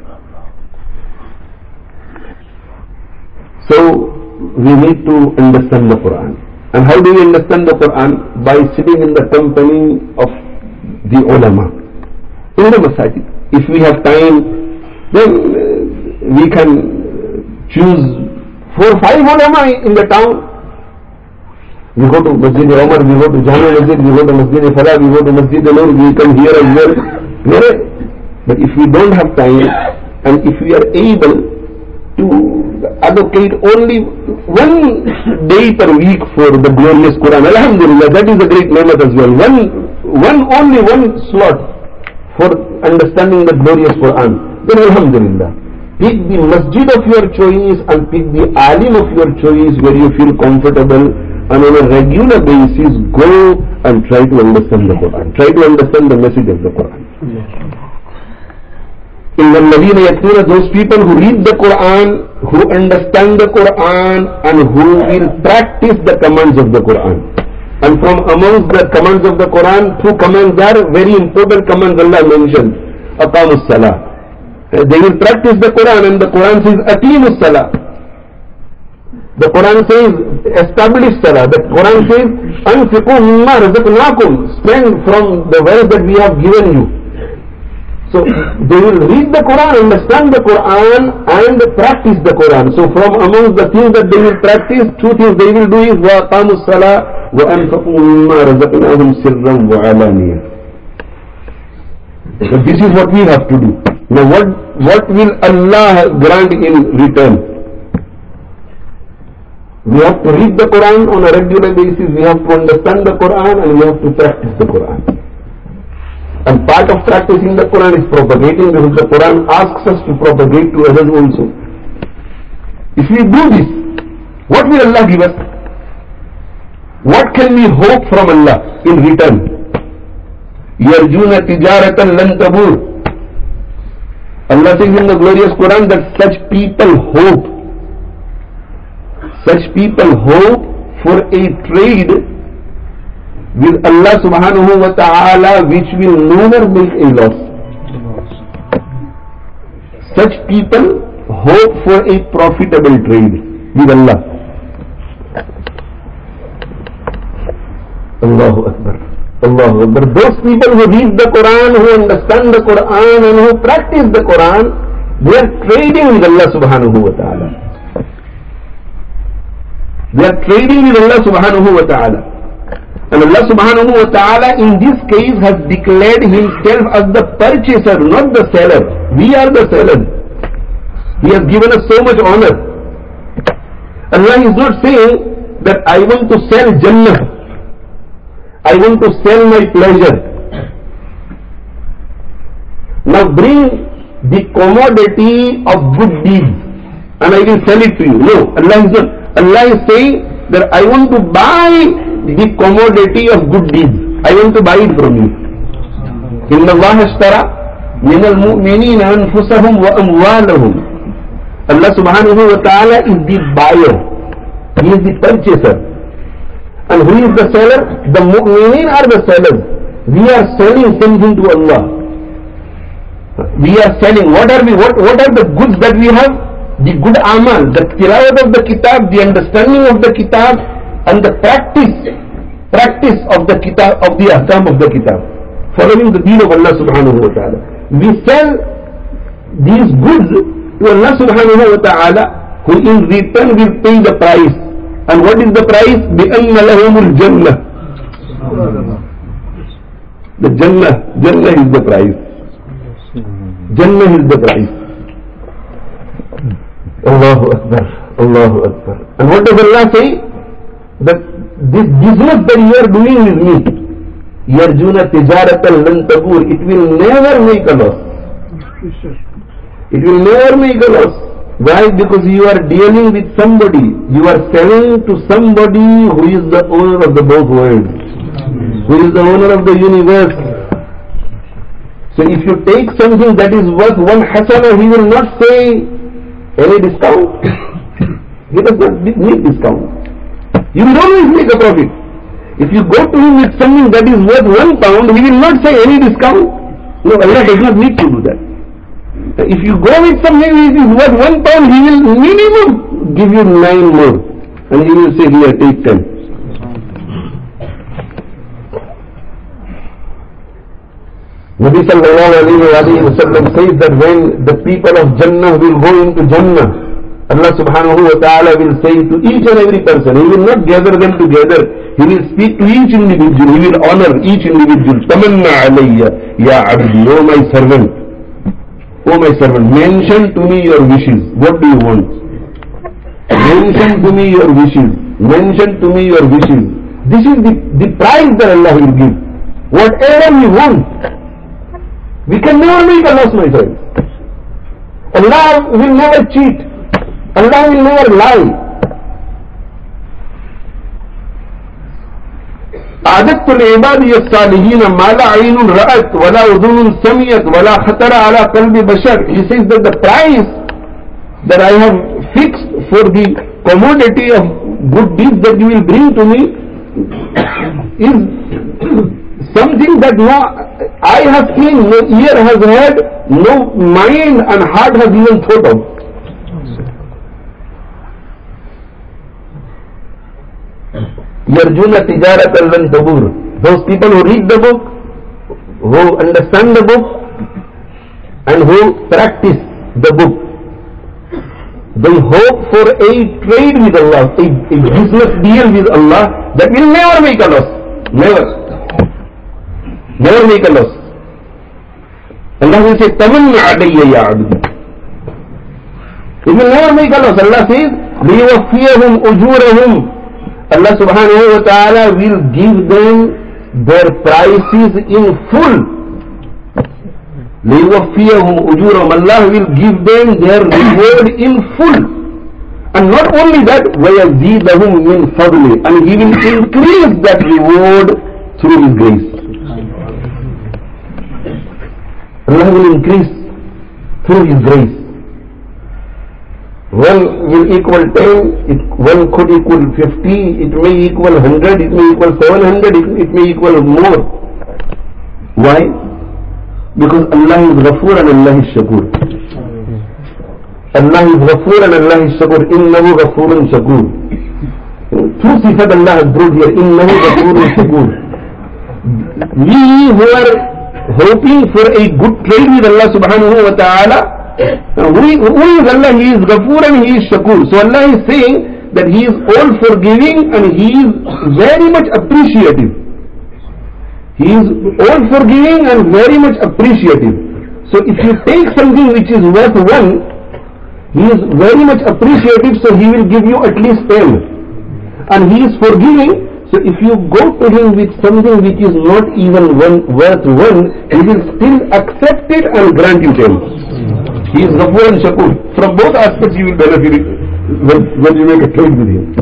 Speaker 1: So, we need to understand the Quran. And how do we understand the Quran? By sitting in the company of the ulama in the masajid. If we have time, then we can choose four or five ulama in the town. We go to Masjid Umar, we go to Jami Masjid, we go to Masjid Falah, we go to Masjid Nur, we come here as well. But if we don't have time, and if we are able to allocate only one day per week for the glorious Quran, alhamdulillah, that is a great ni'mat as well. One, one only one slot for understanding the glorious Quran, then alhamdulillah. Pick the masjid of your choice and pick the alim of your choice where you feel comfortable, and on a regular basis go and try to understand the Quran. Try to understand the message of the Quran. In the Ladina Yatluna, those people who read the Quran, who understand the Quran, and who will practice the commands of the Quran. And from amongst the commands of the Quran, two commands are very important commands Allah mentioned. Aqamus Salah. They will practice the Quran, and the Quran says, Aqimus Salah. The Quran says, establish Salah. The Quran says, Anfiqu mimma razaqnakum. Spend from the wealth that we have given you. So they will read the Quran, understand the Quran, and practice the Quran. So from amongst the things that they will practice, two things they will do is وَأَقَامُوا الصَّلَاةَ وَأَنْفَقُوا مِمَّا رَزَقْنَاهُمْ سِرًّا وَعَلَانِيَةً. So this is what we have to do. Now what, what will Allah grant in return? We have to read the Quran on a regular basis, we have to understand the Quran, and we have to practice the Quran. And part of practicing the Quran is propagating, because the Quran asks us to propagate to others also. If we do this, what will Allah give us? What can we hope from Allah in return? يَرْجُونَ تِجَارَةً لَن تَبُورَ. Allah says in the glorious Quran that such people hope, such people hope for a trade with Allah subhanahu wa ta'ala which will never make a loss. Such people hope for a profitable trade with Allah. Allahu Akbar. Allahu Akbar. Those people who read the Quran, who understand the Quran, and who practice the Quran, they are trading with Allah subhanahu wa ta'ala. They are trading with Allah subhanahu wa ta'ala. And Allah subhanahu wa ta'ala in this case has declared himself as the purchaser, not the seller. We are the seller. He has given us so much honor. Allah is not saying that I want to sell Jannah. I want to sell my pleasure. Now bring the commodity of good deeds and I will sell it to you. No, Allah is not. Allah is saying that I want to buy the commodity of good deeds. I want to buy it from you. Inna Allah ashtara min al-mu'minina anfusahum wa amwalahum. Allah subhanahu wa ta'ala is the buyer. He is the purchaser. And who is the seller? The mu'minin are the sellers. We are selling something to Allah. We are selling. What are we? What, what are the goods that we have? The good amal, the tilawat of the kitab, the understanding of the kitab, and the practice, practice of the kitab, of the ahkam of the kitab, following the deen of Allah subhanahu wa ta'ala. We sell these goods to Allah subhanahu wa ta'ala, who in return will pay the price. And what is the price? بِأَنَّ لَهُمُ الْجَنَّةِ. The Jannah, Jannah is the price. Jannah is the price. Allahu Akbar, Allahu Akbar. And what does Allah say? That this business that you are doing with me, يَرْجُونَ تِجَارَةً لَن تَبُورَ, it will never make a loss. It will never make a loss. Why? Because you are dealing with somebody. You are selling to somebody who is the owner of the both worlds, who is the owner of the universe. So if you take something that is worth one hasana, he will not say any discount. He does not need discount. You will always make a profit. If you go to him with something that is worth one pound, he will not say any discount. No, Allah does not need to do that. If you go with something which is worth one pound, he will minimum give you nine more. And he will say, here, take ten. Nabi sallallahu alayhi wa sallam says that when the people of Jannah will go into Jannah, Allah subhanahu wa ta'ala will say to each and every person, He will not gather them together, He will speak to each individual, He will honor each individual. Tamanna alayya ya abdi, O my servant, O my servant, mention to me your wishes. What do you want? Mention to me your wishes. Mention to me your wishes. This is the, the prize that Allah will give. Whatever you want. We can never make a loss, my friend. Allah will never cheat. Allah will never lie. وَأَعْدَدْتُ لِعِبَادِيَ الصَّالِحِينَ مَا لَا عَيْنٌ رَأَتْ وَلَا أُذُنٌ سَمِعَتْ وَلَا خَطَرَ عَلَى قَلْبِ بَشَرٍ. He says that the price that I have fixed for the commodity of good deeds that you will bring to me is something that no eye has seen, no ear has heard, no mind and heart has even thought of. Yarjuna tijaratan lan tabur. Those people who read the book, who understand the book, and who practice the book, they hope for a trade with Allah, a, a business deal with Allah that will never make a loss. Never. Never make a loss. Allah will say, Tamanna alayya ya abdi. It will never make a loss. Allah says, لِيُوَفِّيَهُمْ أُجُورَهُمْ. Allah subhanahu wa ta'ala will give them their prices in full. لِيُوَفِّيَهُمْ أُجُورَهُمْ. Allah will give them their reward in full. And not only that, وَيَزِيدَهُمْ مِنْ فَضْلِ. And He will increase that reward through His grace. Allah will increase through His grace. One will equal ten, it, one could equal fifty, it may equal one hundred, it may equal seven hundred, it, it may equal more. Why? Because Allah is Ghafoor and Allah is Shakur. Allah is Ghafoor and Allah is Shakur. Innahu Ghafoorun Shakur. Two sifat Allah has brought here. Innahu Ghafoorun Shakur. We who are hoping for a good trade with Allah subhanahu wa ta'ala, who is Allah? He is Ghafoor and He is Shakur. So Allah is saying that He is all forgiving and He is very much appreciative. He is all forgiving and very much appreciative. So if you take something which is worth one, He is very much appreciative, so He will give you at least ten. And He is forgiving, so if you go to Him with something which is not even one, worth one, He will still accept it and grant you ten. He is Ghafoor and Shakur. From both aspects you will benefit when, when you make a trade with Him.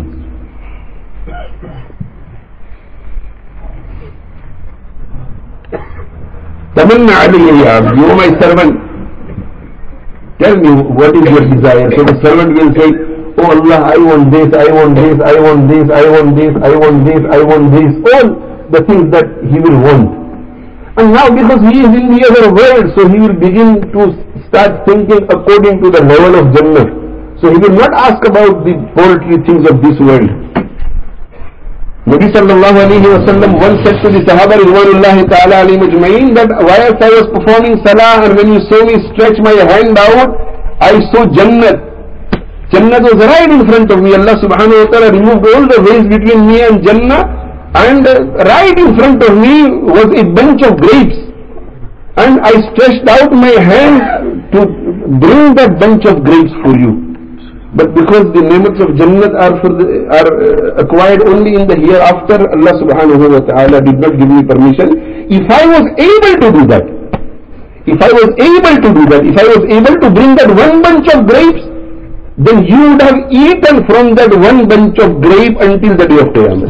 Speaker 1: Tamanna alayya ya abdi, O my servant, tell me what is your desire. So the servant will say, Oh Allah, I want this, I want this, I want this, I want this, I want this, I want this, all the things that he will want. And now because he is in the other world, so he will begin to start thinking according to the level of Jannah. So he will not ask about the paltry things of this world. Nabi sallallahu alayhi wa sallam once said to the Sahaba Ridwanullahi ta'ala alayhim ajma'in that whilst I was performing salah and when you saw me stretch my hand out, I saw Jannat. Jannat was right in front of me. Allah subhanahu wa ta'ala removed all the ways between me and Jannah, and right in front of me was a bunch of grapes. And I stretched out my hand to bring that bunch of grapes for you. But because the ni'mats of Jannat are, for the, are uh, acquired only in the hereafter, Allah subhanahu wa ta'ala did not give me permission. If I was able to do that, if I was able to do that, if I was able to bring that one bunch of grapes, then you would have eaten from that one bunch of grape until the day of Qiyamah.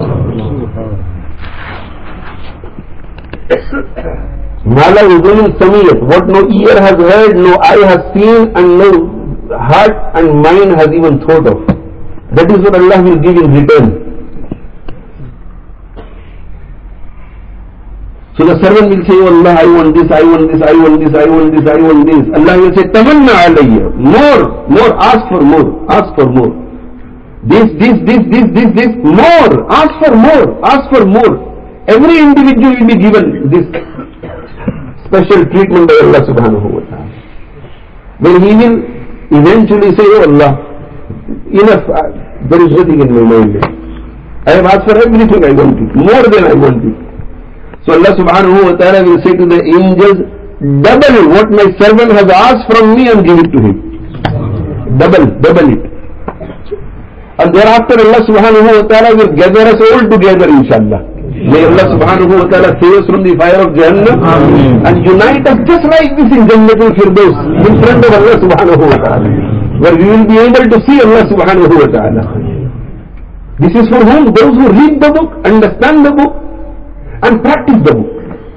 Speaker 1: Mala udunun samiyat, what no ear has heard, no eye has seen, and no heart and mind has even thought of. That is what Allah will give in return. So the servant will say, oh Allah, I want this, I want this, I want this, I want this, I want this. Allah will say, Tamanna alayya, more, more, ask for more, ask for more. This, this, this, this, this, this, more, ask for more, ask for more. Every individual will be given this special treatment by Allah subhanahu wa ta'ala. When he will eventually say, oh Allah, enough, there is nothing in my mind. I have asked for everything I wanted, more than I wanted. So Allah subhanahu wa ta'ala will say to the angels, double what my servant has asked from me and give it to him. Double, double it. And thereafter Allah subhanahu wa ta'ala will gather us all together inshallah. May Allah subhanahu wa ta'ala save us from the fire of Jahannam and unite us just like this in Jannatul Firdaus in front of Allah subhanahu wa ta'ala, where we will be able to see Allah subhanahu wa ta'ala. This is for whom? Those who read the book, understand the book, and practice the book.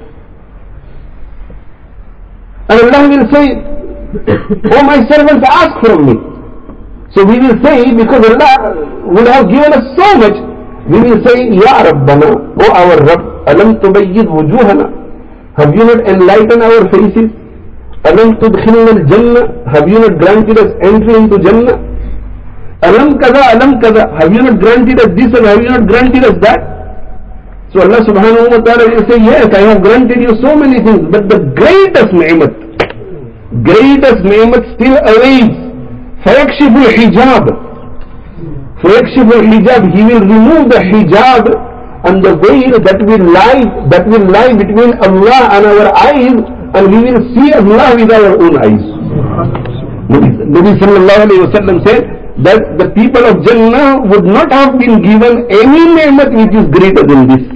Speaker 1: And Allah will say, oh my servants, ask from me. So we will say, because Allah would have given us so much, we will say, Ya Rabbana, O our Rabb, Alam tubayyid wujuhana, have you not enlightened our faces? Alam tudkhilna al-jannah, have you not granted us entry into Jannah? Alam kaza, alam kaza, have you not granted us this and have you not granted us that? So Allah subhanahu wa ta'ala will say, yes, I have granted you so many things, but the greatest ni'mat, greatest ni'mat still awaits. فَيَكْشِفُ الْحِجَابِ فَيَكْشِفُ الْحِجَابِ He will remove the hijab and the veil that will lie, that will lie between Allah and our eyes, and we will see Allah with our own eyes. Nabi sallallahu alayhi wa sallam said that the people of Jannah would not have been given any ni'mat which is greater than this.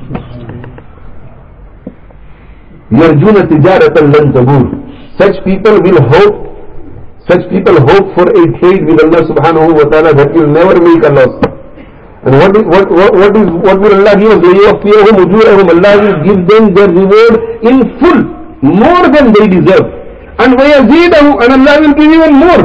Speaker 1: يَرْجُونَ تِجَارَةً لَن تَبُورُ Such people will hope Such people hope for a trade with Allah subhanahu wa ta'ala that will never make a loss. And what is, what, what, what is, what will Allah give us? Allah will give them their reward in full, more than they deserve. And وَيَزِيدَهُ and Allah will give even more.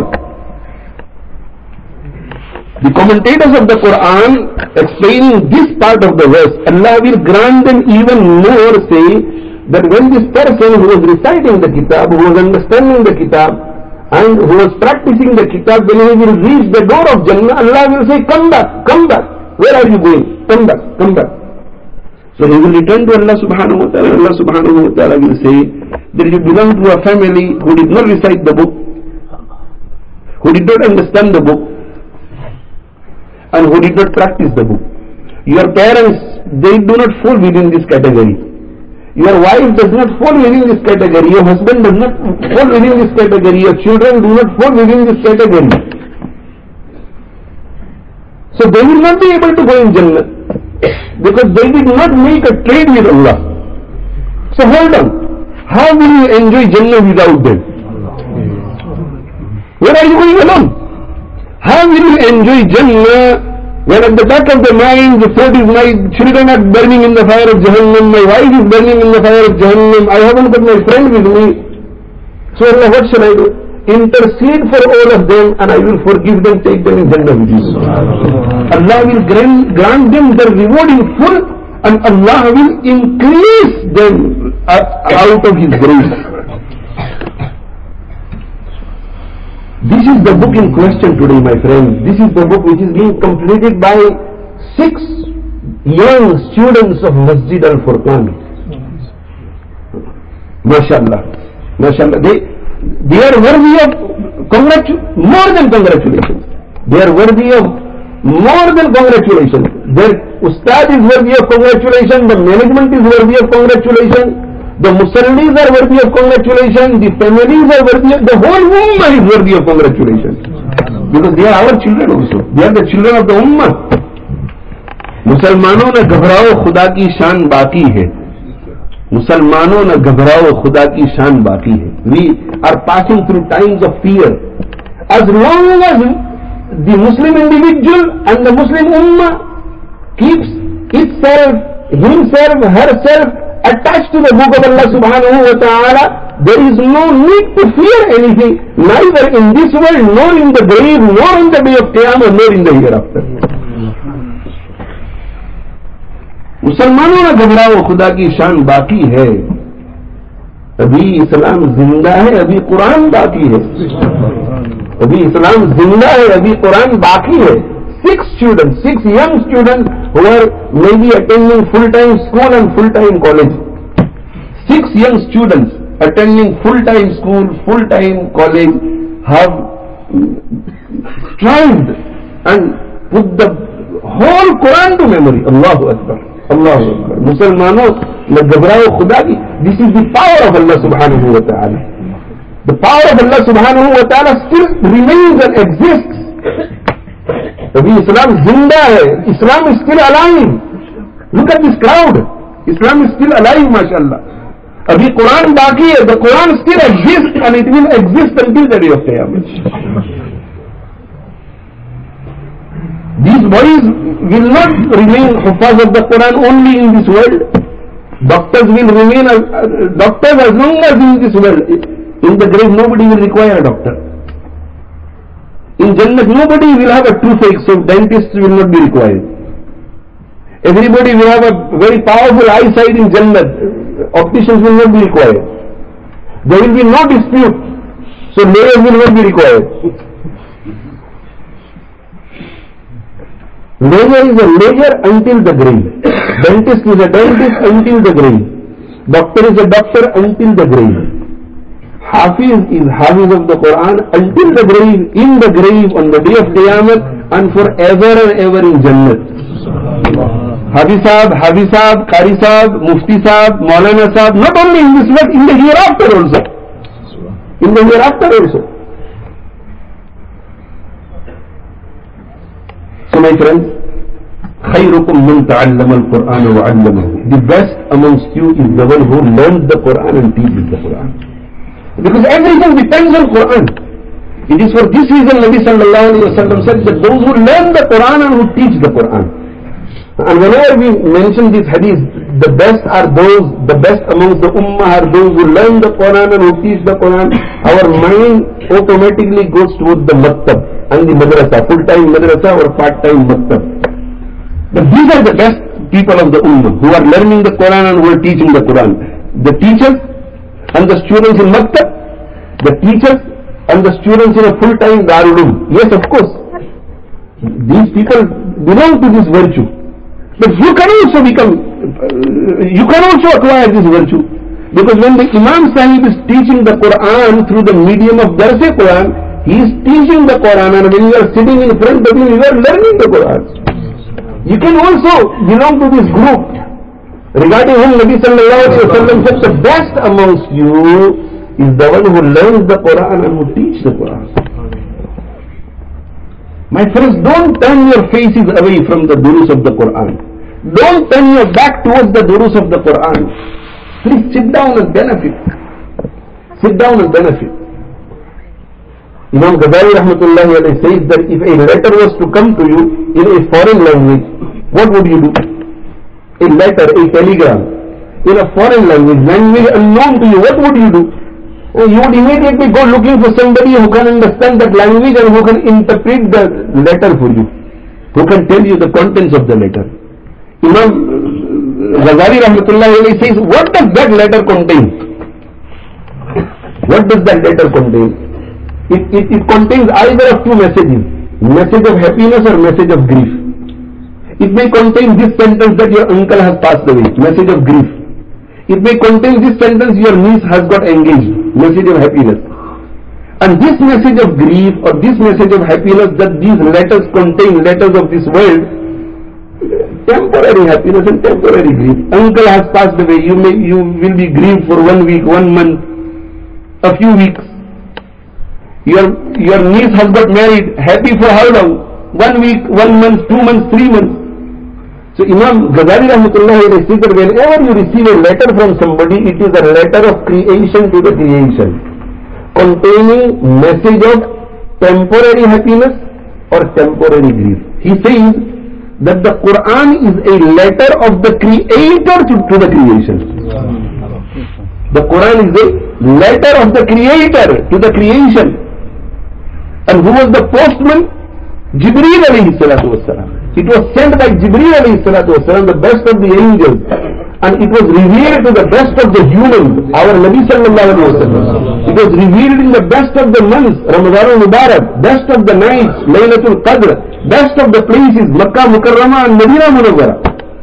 Speaker 1: The commentators of the Quran explaining this part of the verse, Allah will grant them even more, say that when this person who was reciting the kitab, who was understanding the kitab, and who was practicing the kitab, when he will reach the door of Jannah, Allah will say, come back, come back. Where are you going? Come back, come back. So he will return to Allah subhanahu wa ta'ala. Allah subhanahu wa ta'ala will say that you belong to a family who did not recite the book, who did not understand the book, and who did not practice the book. Your parents, they do not fall within this category. Your wife does not fall within this category. Your husband does not fall within this category. Your children do not fall within this category. So they will not be able to go in Jannah because they did not make a trade with Allah. So hold on. How will you enjoy Jannah without them? Where are you going alone? How will you enjoy Jannah when at the back of the mind the thought is, my children are burning in the fire of Jahannam, my wife is burning in the fire of Jahannam, I haven't got my friend with me. So Allah, what shall I do? Intercede for all of them and I will forgive them, take them in Jannah with you. Allah will grant, grant them the reward in full, and Allah will increase them out of His grace. This is the book in question today, my friends. This is the book which is being completed by six young students of Masjid Al-Furqan. MashaAllah. MashaAllah. They, they are worthy of congratu- more than congratulations. They are worthy of more than congratulations. Their Ustad is worthy of congratulations. The management is worthy of congratulations. The Musallis are worthy of congratulations, the families are worthy of, the whole Ummah is worthy of congratulations. Because they are our children also. They are the children of the Ummah. मुसलमानों न घबराओ खुदा की शान बाकी है. मुसलमानों न घबराओ खुदा की शान बाकी है. We are passing through times of fear. As long as the Muslim individual and the Muslim Ummah keeps itself, himself, herself attached to the book of Allah subhanahu wa ta'ala, there is no need to fear anything, neither in this world, nor in the grave, nor on the day of Qiyamah, nor in the hereafter. मुसलमानों न घबराओ खुदा की शान बाकी है. अभी इस्लाम जिंदा है, अभी कुरान बाकी है. अभी इस्लाम जिंदा है, अभी कुरान बाकी है. Six students, six young students who are maybe attending full-time school and full-time college. Six young students attending full-time school, full-time college have strived and put the whole Quran to memory. Allahu Akbar. Allahu Akbar. Musalmano, na ghabrao khuda ki. This is the power of Allah subhanahu wa ta'ala. The power of Allah subhanahu wa ta'ala still remains and exists. अभी इस्लाम जिंदा है. Islam is still alive. Look at this crowd. Islam is still alive, mashallah. अभी कुरान बाकी है. The Quran still exists and it will exist until the day of Qiyamah. These boys will not remain huffaz of the Quran only in this world. Doctors will remain as, uh, doctors as long as in this world. In the grave, nobody will require a doctor. In Jannah, nobody will have a toothache, so dentists will not be required. Everybody will have a very powerful eyesight in Jannah. Opticians will not be required. There will be no dispute, so lawyers will not be required. Lawyer is a lawyer until the grave. Dentist is a dentist until the grave. Doctor is a doctor until the grave. Hafiz is Hafiz of the Quran until the grave, in the grave, on the day of Qiyamah, and forever and ever in Jannah. Hafiz Sahab, Hafiz Sahab, Qari Sahab, Mufti Sahab, Maulana Sahab, not only in this world, in the hereafter also. In the hereafter also. So my friends, خيركم من تعلم القرآن وعلمه. The best amongst you is the one who learns the Quran and teaches the Quran. Because everything depends on Quran. It is for this reason Nabi sallallahu alayhi wa sallam said that those who learn the Quran and who teach the Quran. And whenever we mention this hadith, the best are those, the best amongst the ummah are those who learn the Quran and who teach the Quran. Our mind automatically goes towards the maktab and the madrasa, full-time madrasa or part-time maktab. But these are the best people of the ummah who are learning the Quran and who are teaching the Quran. The teachers and the students in maktab, the teachers and the students in a full-time Darul Uloom. Yes, of course, these people belong to this virtue. But you can also become, uh, you can also acquire this virtue. Because when the Imam Sahib is teaching the Quran through the medium of Darse Quran, he is teaching the Quran, and when you are sitting in front of him, you are learning the Quran. You can also belong to this group. Regarding whom Nabi sallallahu alayhi wa sallam said, the best amongst you is the one who learns the Quran and who teaches the Quran. My friends, don't turn your faces away from the durus of the Quran. Don't turn your back towards the durus of the Quran. Please sit down and benefit. Sit down and benefit. Imam Ghazali rahmatullahi alayhi says that if a letter was to come to you in a foreign language, what would you do? A letter, a telegram, in a foreign language, language unknown to you, what would you do? You would immediately go looking for somebody who can understand that language and who can interpret the letter for you, who can tell you the contents of the letter. Imam Ghazali rahmatullahi alayhi says, what does that letter contain? What does that letter contain? It, it, it contains either of two messages, message of happiness or message of grief. It may contain this sentence that your uncle has passed away, message of grief. It may contain this sentence, your niece has got engaged, message of happiness. And this message of grief or this message of happiness that these letters contain, letters of this world, temporary happiness and temporary grief. Uncle has passed away, you may, you will be grieved for one week, one month, a few weeks. Your, your niece has got married, happy for how long? One week, one month, two months, three months. So Imam Ghazali rahmatullahi alayhi says that whenever you receive a letter from somebody, it is a letter of creation to the creation, containing message of temporary happiness or temporary grief. He says that the Quran is a letter of the creator to, to the creation. The Quran is a letter of the creator to the creation. And who was the postman? Jibreel alayhi salatu wasalam. It was sent by Jibreel alayhi salatu wasalam, the best of the angels, and it was revealed to the best of the humans, our Nabi sallallahu alayhi wasallam. It was revealed in the best of the months, Ramadan al-Mubarak, best of the nights, Laylatul Qadr, best of the places, Makkah Mukarramah and Medina Munawwara.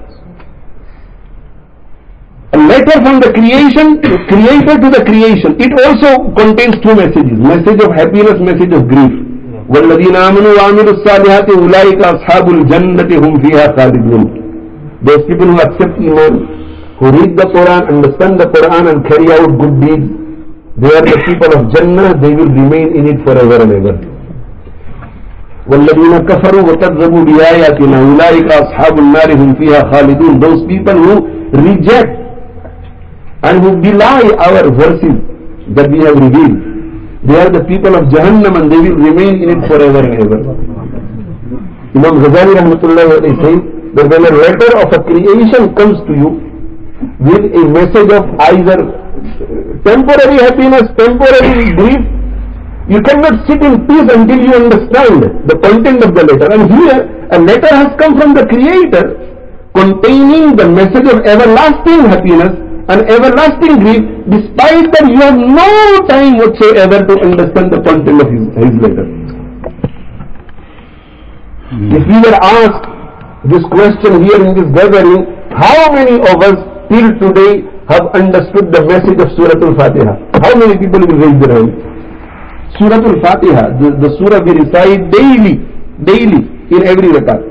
Speaker 1: A letter from the creation, creator to the creation. It also contains two messages, message of happiness, message of grief. وَالَّذِينَ آمَنُوا وَعَمِلُوا الصَّالِحَاتِ أُولَٰئِكَ أَصْحَابُ الْجَنَّةِ هُمْ فِيهَا خَالِدُونَ. Those people who accept Iman, who read the Quran, understand the Quran and carry out good deeds, they are the people of Jannah, they will remain in it forever and ever. وَالَّذِينَ كَفَرُوا وَكَذَّبُوا بِآيَاتِنَا أُولَٰئِكَ أَصْحَابُ النَّارِ هُمْ فِيهَا خَالِدُونَ. Those people who reject and who belie our verses that we have revealed, they are the people of Jahannam and they will remain in it forever and ever. Imam Ghazali rahmatullahi alayhi says that when a letter of a creation comes to you, with a message of either temporary happiness, temporary grief. You cannot sit in peace until you understand the content of the letter. And here, a letter has come from the Creator containing the message of everlasting happiness and everlasting grief, despite that you have no time whatsoever to understand the content of his, his letter. Hmm. If we were asked this question here in this gathering, how many of us till today have understood the message of Surah Al-Fatiha? How many people will raise their hand? Surah Al-Fatiha, the, the surah we recite daily, daily, in every rakat.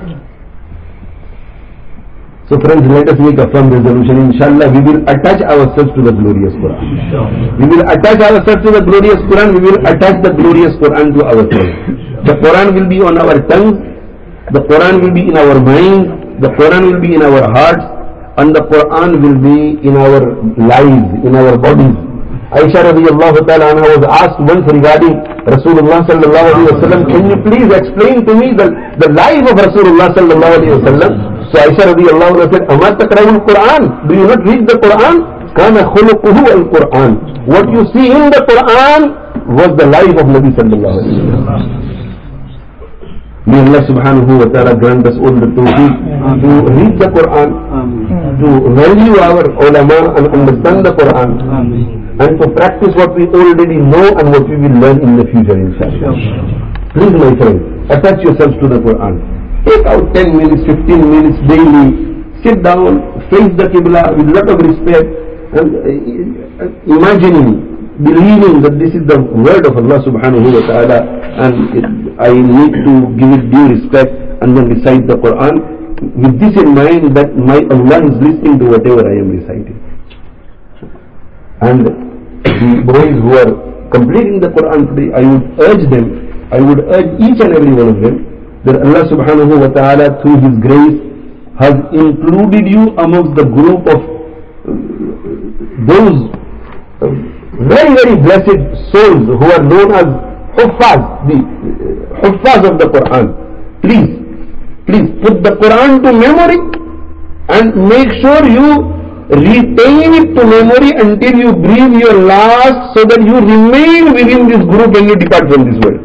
Speaker 1: So friends, let us make a firm resolution. Inshallah, we will attach ourselves to the glorious Quran. We will attach ourselves to the glorious Quran. We will attach the glorious Quran to ourselves. The Quran will be on our tongue. The Quran will be in our mind. The Quran will be in our hearts. And the Quran will be in our lives, in our bodies. Aisha radiyallahu ta'ala anha was asked once regarding Rasulullah sallallahu alayhi wa sallam, can you please explain to me the, the life of Rasulullah sallallahu alayhi wa sallam? So Aisha radiyallahu anha said, Ama taqra'u al-Quran? Do you not read the Quran? Kana khuluquhu al-Quran. What you see in the Quran was the life of Nabi sallallahu alayhi wa sallam. May Allah subhanahu wa ta'ala grant us all the tawfiq to read the Quran, to value our ulama and understand the Quran, and to practice what we already know and what we will learn in the future, inshallah. Please, my friend, attach yourselves to the Quran. Take out ten minutes, fifteen minutes daily. Sit down, face the Qibla with a lot of respect, and uh, imagining, believing that this is the word of Allah subhanahu wa ta'ala, and it, I need to give it due respect, and then recite the Quran with this in mind that my Allah is listening to whatever I am reciting. And the boys who are completing the Quran today, I would urge them, I would urge each and every one of them, that Allah subhanahu wa ta'ala through His grace has included you amongst the group of those very very blessed souls who are known as Huffaz, the Huffaz of the Quran. Please, please put the Quran to memory and make sure you retain it to memory until you breathe your last, so that you remain within this group when you depart from this world.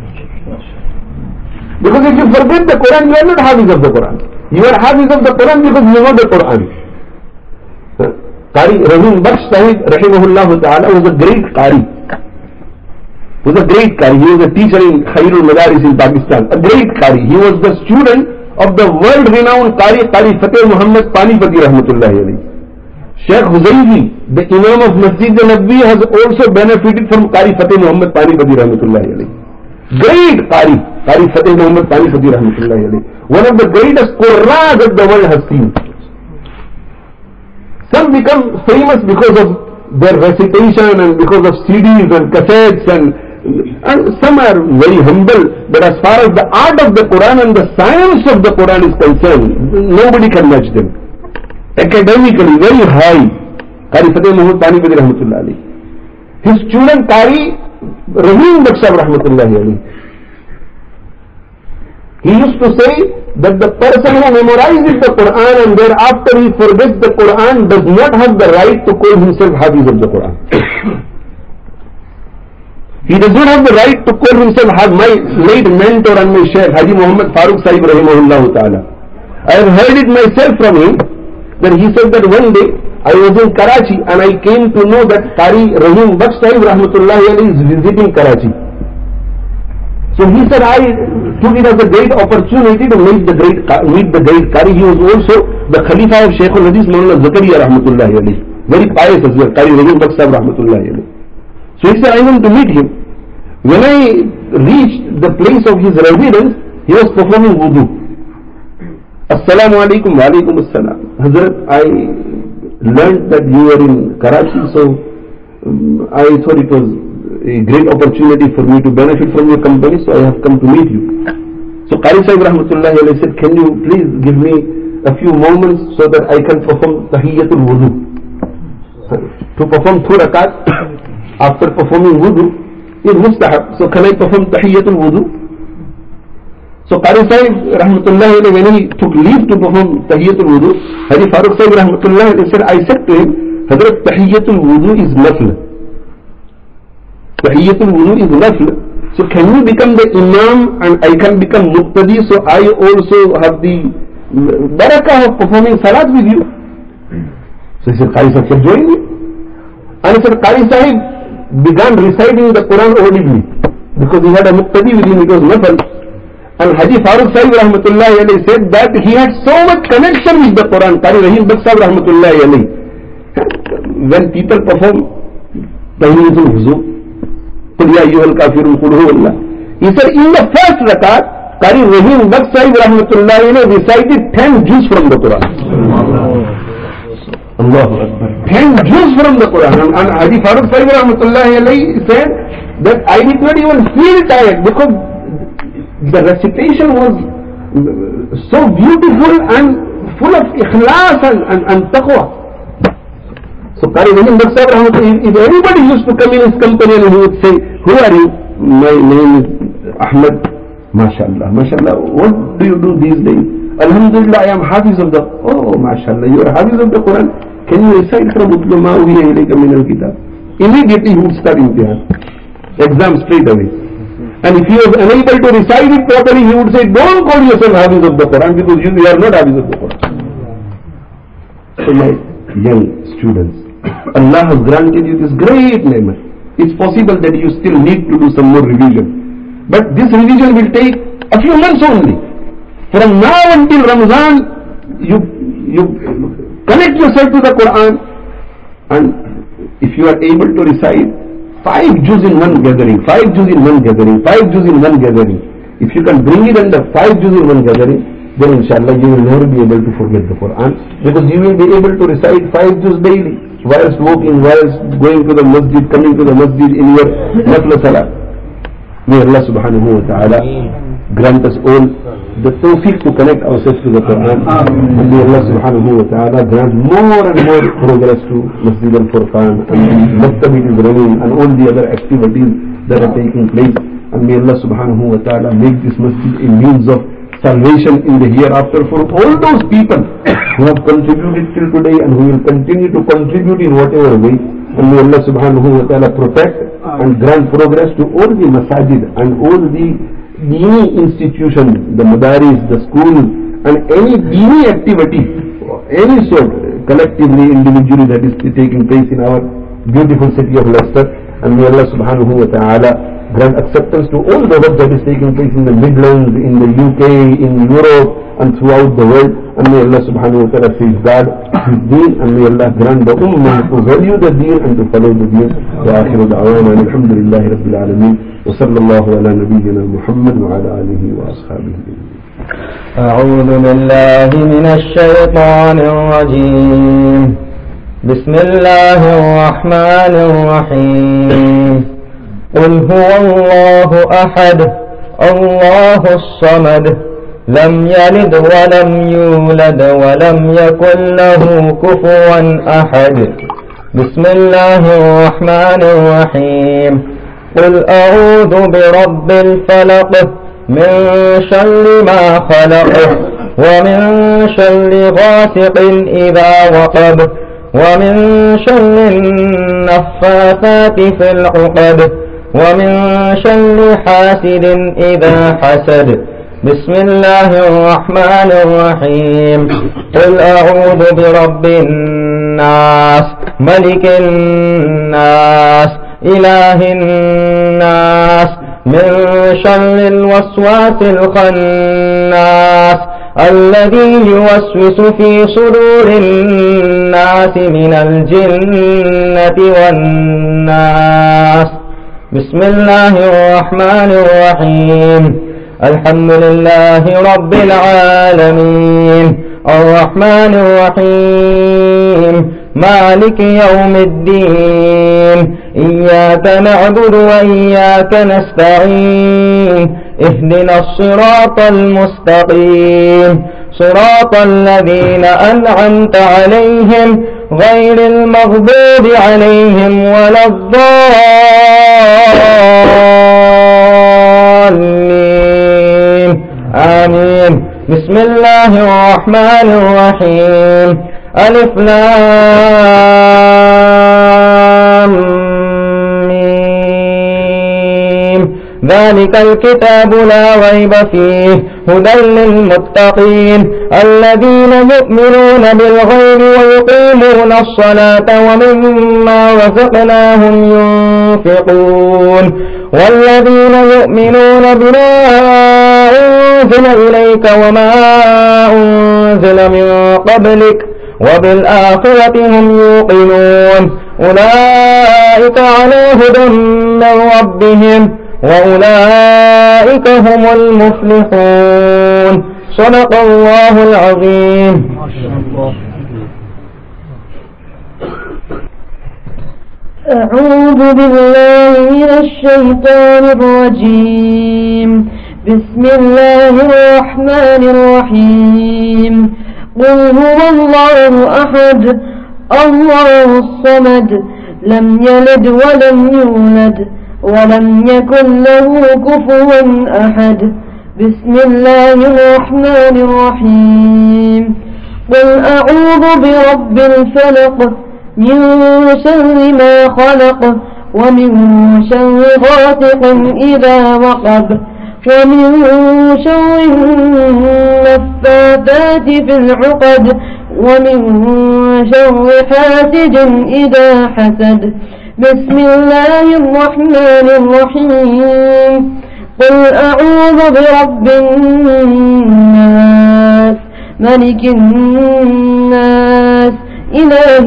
Speaker 1: Because if you forget the Quran, you are not Hafiz of the Quran. You are Hafiz of the Quran because you know the Quran. Qari Rahim Bakhsh Sahib rahimahullah ta'ala was a great Qari. He was a great Qari. He was a teacher in Khairul Madaris in Pakistan. A great Qari. He was the student of the world-renowned Qari, Qari Fateh Muhammad Panipati rahmatullahi alayhi. Sheikh Huzaifi, the Imam of Masjid al-Nabwi, has also benefited from Qari Fateh Muhammad Panipati rahmatullahi alayhi. Great Qari, Qari Fateh Muhammad Panipati rahmatullahi alayhi. One of the greatest Qur'as that the world has seen. Some become famous because of their recitation and because of C Ds and cassettes, and, and some are very humble, but as far as the art of the Quran and the science of the Quran is concerned, nobody can match them. Academically very high. Qari Fateh Muhammad Panipati rahmatullahi alayhi. His student Qari Rahim Bakhsh rahmatullahi alayhi, he used to say that the person who memorizes the Quran and thereafter he forgets the Quran does not have the right to call himself Hafiz of the Quran. He does not have the right to call himself my late mentor and my Shaykh Haji Muhammad Farooq Sahib rahimahullah ta'ala. I have heard it myself from him that he said that one day I was in Karachi and I came to know that Qari Rahim Bakhsh Sahib rahmatullahi alayhi is visiting Karachi. So he said, I took it as a great opportunity to meet the great meet the great Qari. He was also the Khalifa of Shaykh al-Hadith Mawlana Zakaria rahmatullahi alayhi. Very pious as well, Qari Rahim Bakhsh Sahib rahmatullahi alayhi. So he said, I went to meet him. When I reached the place of his residence, he was performing wudu. Assalamu alaikum wa alaikum assalam. Hazrat, I learned that you were in Karachi, so um, I thought it was a great opportunity for me to benefit from your company, so I have come to meet you. So Qari Sahib rahmatullahi alayhi said, can you please give me a few moments so that I can perform tahiyyatul wudu? To perform two rakat after performing wudu is mustahab. So can I perform tahiyyatul wudu? So Qari Sahib Rahmatullahi alayhi, when he took leave to perform Tahiyyatul Wudu, Haji Farooq Sahib Rahmatullahi alayhi said, I said to him, Hazrat, Tahiyyatul Wudu is nafl. Tahiyyatul Wudu is nafl. So can you become the Imam and I can become Muqtadi, so I also have the barakah of performing Salat with you? So he said, Qari Sahib said, join me. And he said, Qari Sahib began reciting the Quran audibly because he had a Muqtadi with him, it was nafl. And Haji Farooq Sahib Rahmatullahi alayhi said that he had so much connection with the Quran. Qari Rahim Baksh Sahib Rahmatullahi alayhi, when people perform Tahiyyatul Wudu, Qul ya ayyuhal kafirun qul huwallah, he said in the first rakat, Qari Rahim Baksh Sahib Rahmatullahi alayhi recited ten juz from the Quran. Allahu Akbar. ten juz from the Quran. And, and Haji Farooq Sahib Rahmatullahi alayhi said that I did not even feel tired because the recitation was so beautiful and full of ikhlas and, and, and taqwa. So Qari Rahim Baksh Sahib Rahmatullahi, if anybody used to come in his company and he would say, who are you? My name is Ahmad. MashaAllah, MashaAllah, what do you do these days? Alhamdulillah, I am Hafiz of the, oh MashaAllah, you are Hafiz of the Quran. Can you recite from Utlu ma uhiya ilayka min al-kitab? Immediately he would start imtihan. Exam straight away. And if he was unable to recite it properly, he would say, don't call yourself Hafiz of the Quran because you, you are not Hafiz of the Quran. So my young students, Allah has granted you this great ni'mah. It's possible that you still need to do some more revision. But this revision will take a few months only. From now until Ramadan, you, you connect yourself to the Quran, and if you are able to recite five juz in one gathering, five juz in one gathering, five juz in one gathering, if you can bring it under five juz in one gathering, then inshallah you will never be able to forget the Quran, because you will be able to recite five juz daily, whilst walking, whilst going to the masjid, coming to the masjid in your nafla salah. May Allah subhanahu wa ta'ala grant us all the tawfiq to connect ourselves to the Quran. And may Allah subhanahu wa ta'ala grant more and more progress to Masjid al-Furqan, and Maktab is running, and all the other activities that are taking place. And may Allah subhanahu wa ta'ala make this masjid a means of salvation in the hereafter for all those people who have contributed till today and who will continue to contribute in whatever way. And may Allah subhanahu wa ta'ala protect and grant progress to all the masajid and all the Dini institutions, the madaris, the schools, and any Dini activity, any sort, collectively, individually, that is taking place in our beautiful city of Leicester. And may Allah subhanahu wa ta'ala grant acceptance to all the work that is taking place in the Midlands, in the U K, in Europe, and throughout the world. And may Allah subhanahu wa ta'ala safeguard His deen, and may Allah grant the ummah to value the deen and to follow the deen. Wa akhiru da'wana alhamdulillahi rabbil alameen. Wa sallallahu ala nabiyyina Muhammad wa ala alihi wa ashabihi.
Speaker 2: أعوذ بالله من الشيطان الرجيم. بسم الله الرحمن الرحيم. قل هو الله أحد الله الصمد لم يلد ولم يولد ولم يكن له كفوا أحد. بسم الله الرحمن الرحيم. قل أعوذ برب الفلق من شر ما خلق ومن شر غاسق إذا وقب ومن شر النفاثات في العقد ومن شر حاسد إذا حسد. بسم الله الرحمن الرحيم. قل أعوذ برب الناس ملك الناس إله الناس من شر الوسواس الخناس الذي يوسوس في صدور الناس من الجنة والناس. بسم الله الرحمن الرحيم. الحمد لله رب العالمين الرحمن الرحيم مالك يوم الدين إياك نعبد وإياك نستعين اهدنا الصراط المستقيم صراط الذين أنعمت عليهم غير المغضوب عليهم ولا الضالين بسم الله الرحمن الرحيم ألف لام ميم ذلك الكتاب لا ريب فيه هدى للمتقين الذين يؤمنون بالغيب ويقيمون الصلاة ومما رزقناهم ينفقون والذين يؤمنون بما أنزل إليك وما أنزل من قبلك وبالآخرة هم يوقنون أولئك على هدى من ربهم وأولئك هم المفلحون صدق الله العظيم.
Speaker 3: أعوذ بالله من الشيطان الرجيم بسم الله الرحمن الرحيم قل هو الله أحد الله الصمد لم يلد ولم يولد ولم يكن له كفوا أحد بسم الله الرحمن الرحيم قل أعوذ برب الفلق من شر ما خلق ومن شر غاسق إذا وقب ومن شر النفاثات في العقد ومن شر حاسد إذا حسد بسم الله الرحمن الرحيم قل أعوذ برب الناس ملك الناس إله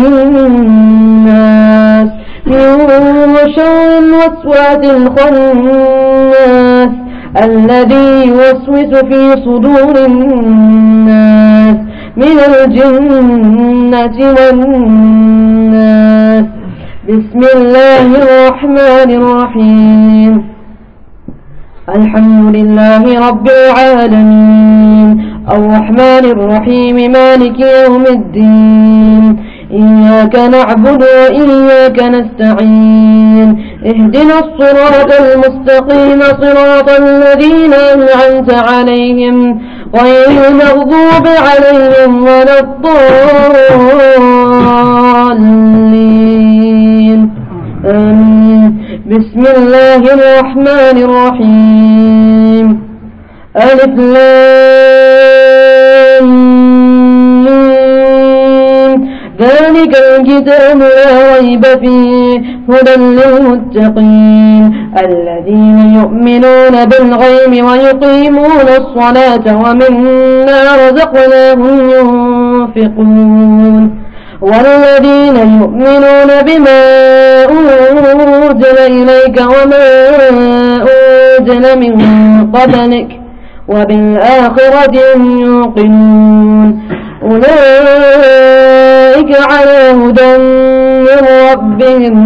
Speaker 3: الناس من شر الوسواس الخناس الذي يوسوس في صدور الناس من الجنة والناس بسم الله الرحمن الرحيم الحمد لله رب العالمين الرحمن الرحيم مالك يوم الدين إياك نعبد وإياك نستعين اهدنا الصراط المستقيم صراط الذين أنعمت عليهم غير المغضوب عليهم ولا الضالين آمين بسم الله الرحمن الرحيم ألف لام ذلك الكتاب لا ريب فيه هدى للمتقين الذين يؤمنون بالغيب ويقيمون الصلاة ومما رزقناهم ينفقون والذين يؤمنون بما أنزل إليك وما أنزل من قبلك وبالآخرة هم يوقنون أولئك على هدى من ربهم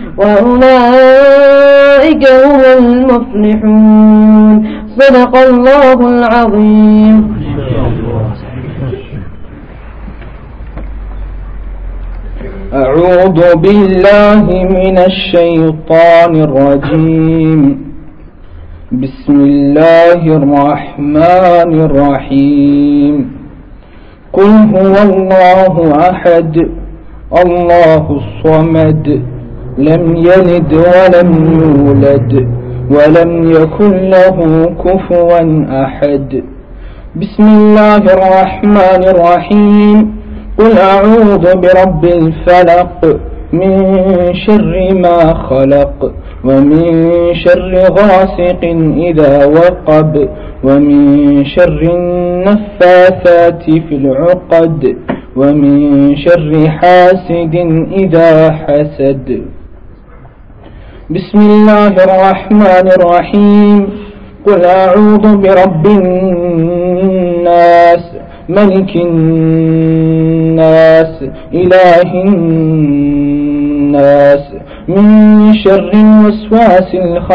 Speaker 3: وأولئك هم المفلحون صدق الله العظيم.
Speaker 2: أعوذ بالله من الشيطان الرجيم بسم الله الرحمن الرحيم قل هو الله أحد الله الصمد لم يلد ولم يولد ولم يكن له كفوا أحد بسم الله الرحمن الرحيم قل أعوذ برب الفلق من شر ما خلق ومن شر غاسق إذا وقب ومن شر النفاثات في العقد ومن شر حاسد إذا حسد بسم الله الرحمن الرحيم قل أعوذ برب الناس ملك الناس إله الناس من شر الوسواس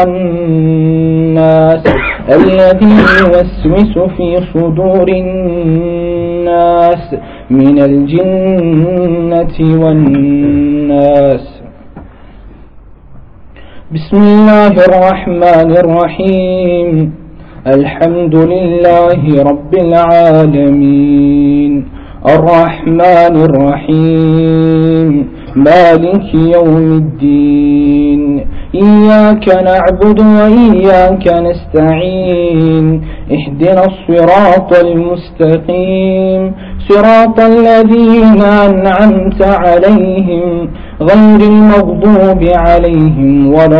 Speaker 2: الخناس الذي يوسوس في صدور الناس من الجنة والناس بسم الله الرحمن الرحيم الحمد لله رب العالمين الرحمن الرحيم مالك يوم الدين إياك نعبد وإياك نستعين اهدنا الصراط المستقيم صراط الذين أنعمت عليهم غير المغضوب عليهم ولا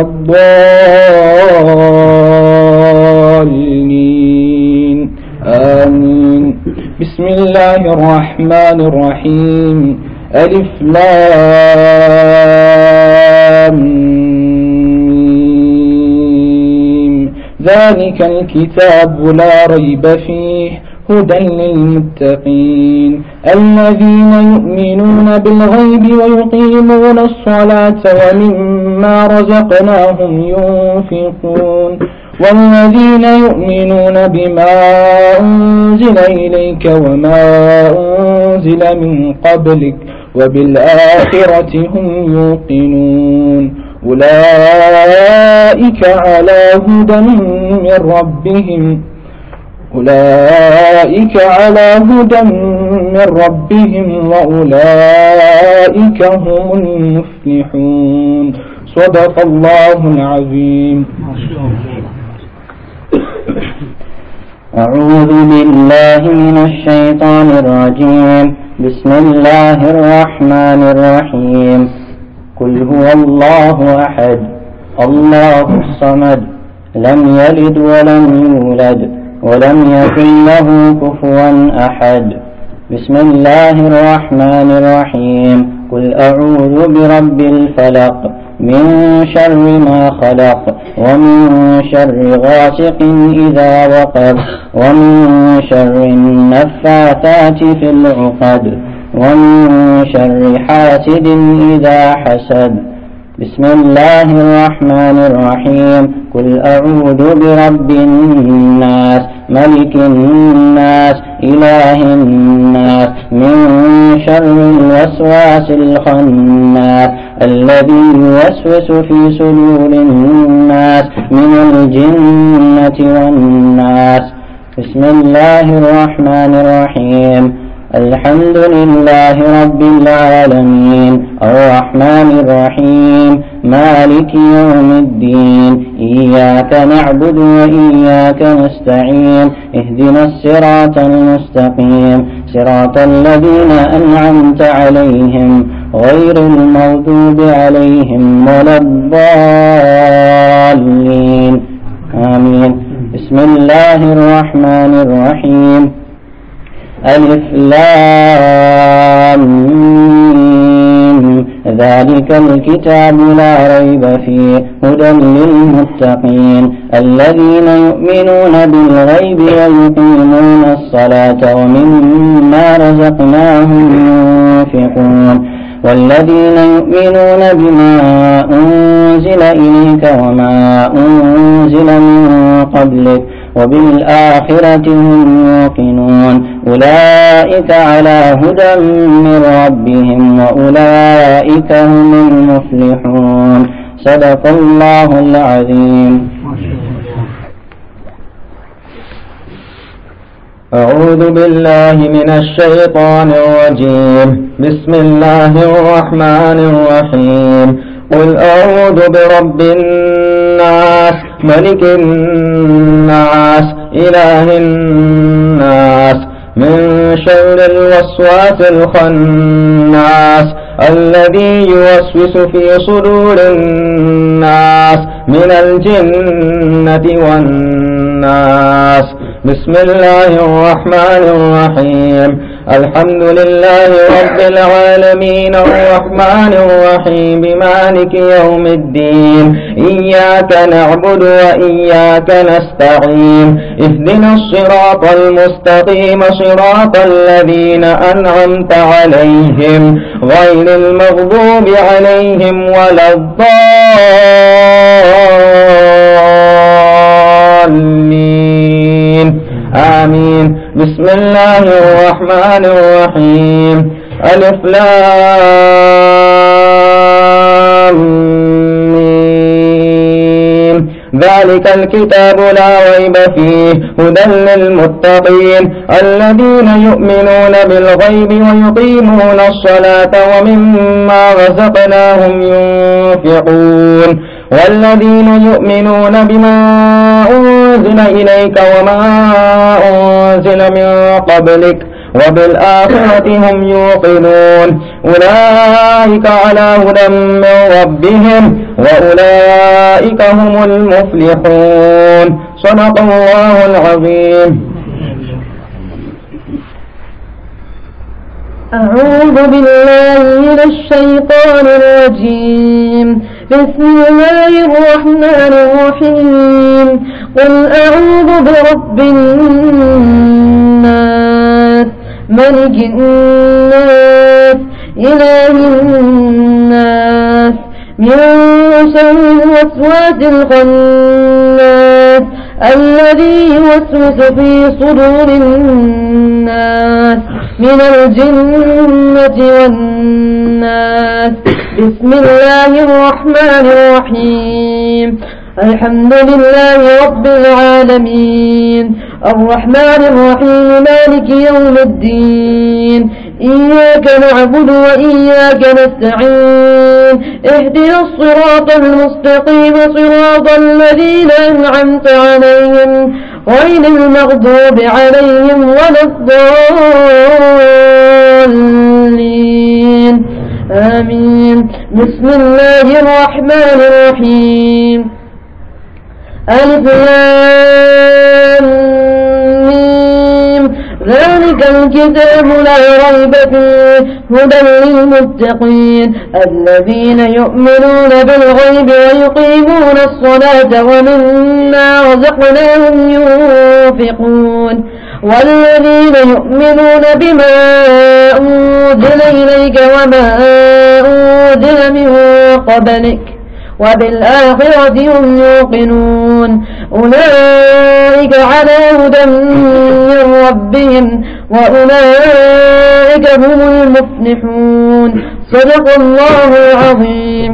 Speaker 2: الضالين آمين. بسم الله الرحمن الرحيم ألف لام ميم ذلك الكتاب لا ريب فيه هدى للمتقين الذين يؤمنون بالغيب ويقيمون الصلاة ومما رزقناهم ينفقون والذين يؤمنون بما أنزل إليك وما أنزل من قبلك وبالآخرة هم يوقنون أولئك على هدى من ربهم أولئك على هدى من ربهم وأولئك هم المفلحون. صدق الله العظيم.
Speaker 4: أعوذ بالله من الشيطان الرجيم. بسم الله الرحمن الرحيم. قل هو الله أحد الله الصمد لم يلد ولم يولد ولم يكن له كفوا أحد. بسم الله الرحمن الرحيم. قل أعوذ برب الفلق من شر ما خلق ومن شر غاسق إذا وقب ومن شر النفاثات في العقد ومن شر حاسد إذا حسد. بسم الله الرحمن الرحيم. قل أعوذ برب الناس ملك الناس إله الناس من شر الوسواس الخناس الذي يوسوس في صدور الناس من الجنة والناس. بسم الله الرحمن الرحيم. الحمد لله رب العالمين الرحمن الرحيم مالك يوم الدين إياك نعبد وإياك نستعين اهدنا الصراط المستقيم صراط الذين أنعمت عليهم غير المغضوب عليهم ولا الضالين آمين. بسم الله الرحمن الرحيم. ألف لام ميم ذلك الكتاب لا ريب فيه هدى للمتقين الذين يؤمنون بالغيب ويقيمون الصلاة ومما رزقناهم ينفقون والذين يؤمنون بما أنزل إليك وما أنزل من قبلك وبالآخرة هم يوقنون أولئك على هدى من ربهم وأولئك هم المفلحون. صدق الله العظيم. أعوذ بالله من الشيطان الرجيم. بسم الله الرحمن الرحيم. قل أعوذ برب الناس ملك الناس إله الناس من شر الوسواس الخناس الذي يوسوس في صدور الناس من الجنة والناس. بسم الله الرحمن الرحيم. الحمد لله رب العالمين الرحمن الرحيم مالك يوم الدين إياك نعبد وإياك نستعين اهدنا الصراط المستقيم صراط الذين أنعمت عليهم غير المغضوب عليهم ولا الضالين آمين. بسم الله الرحمن الرحيم. ألف لام ميم ذلك الكتاب لا ريب فيه هدى للمتقين الذين يؤمنون بالغيب ويقيمون الصلاة ومما رزقناهم ينفقون والذين يؤمنون بما أنزل إليك وما أنزل من قبلك وبالآخرة هم يوقنون أولئك على هدى من ربهم وأولئك هم المفلحون صدق الله العظيم.
Speaker 3: أعوذ بالله من الشيطان الرجيم. بسم الله الرحمن الرحيم. قل أعوذ برب الناس ملك الناس إله الناس من شر الوسواس الخناس الذي يوسوس في صدور الناس من الجنة والناس. بسم الله الرحمن الرحيم. الحمد لله رب العالمين الرحمن الرحيم مالك يوم الدين إياك نعبد وإياك نستعين اهدنا الصراط المستقيم صراط الذين أنعمت عليهم غير المغضوب عليهم ولا الضالين آمين. بسم الله الرحمن الرحيم. ألف لام ميم ذلك الكتاب لا ريب فيه هدى للمتقين الذين يؤمنون بالغيب ويقيمون الصلاة ومما رزقناهم ينفقون والذين يؤمنون بما أنزل إليك وما أنزل من قبلك وبالآخرة هم يوقنون أولئك على هدى من ربهم وأولئك هم المفلحون صدق الله العظيم.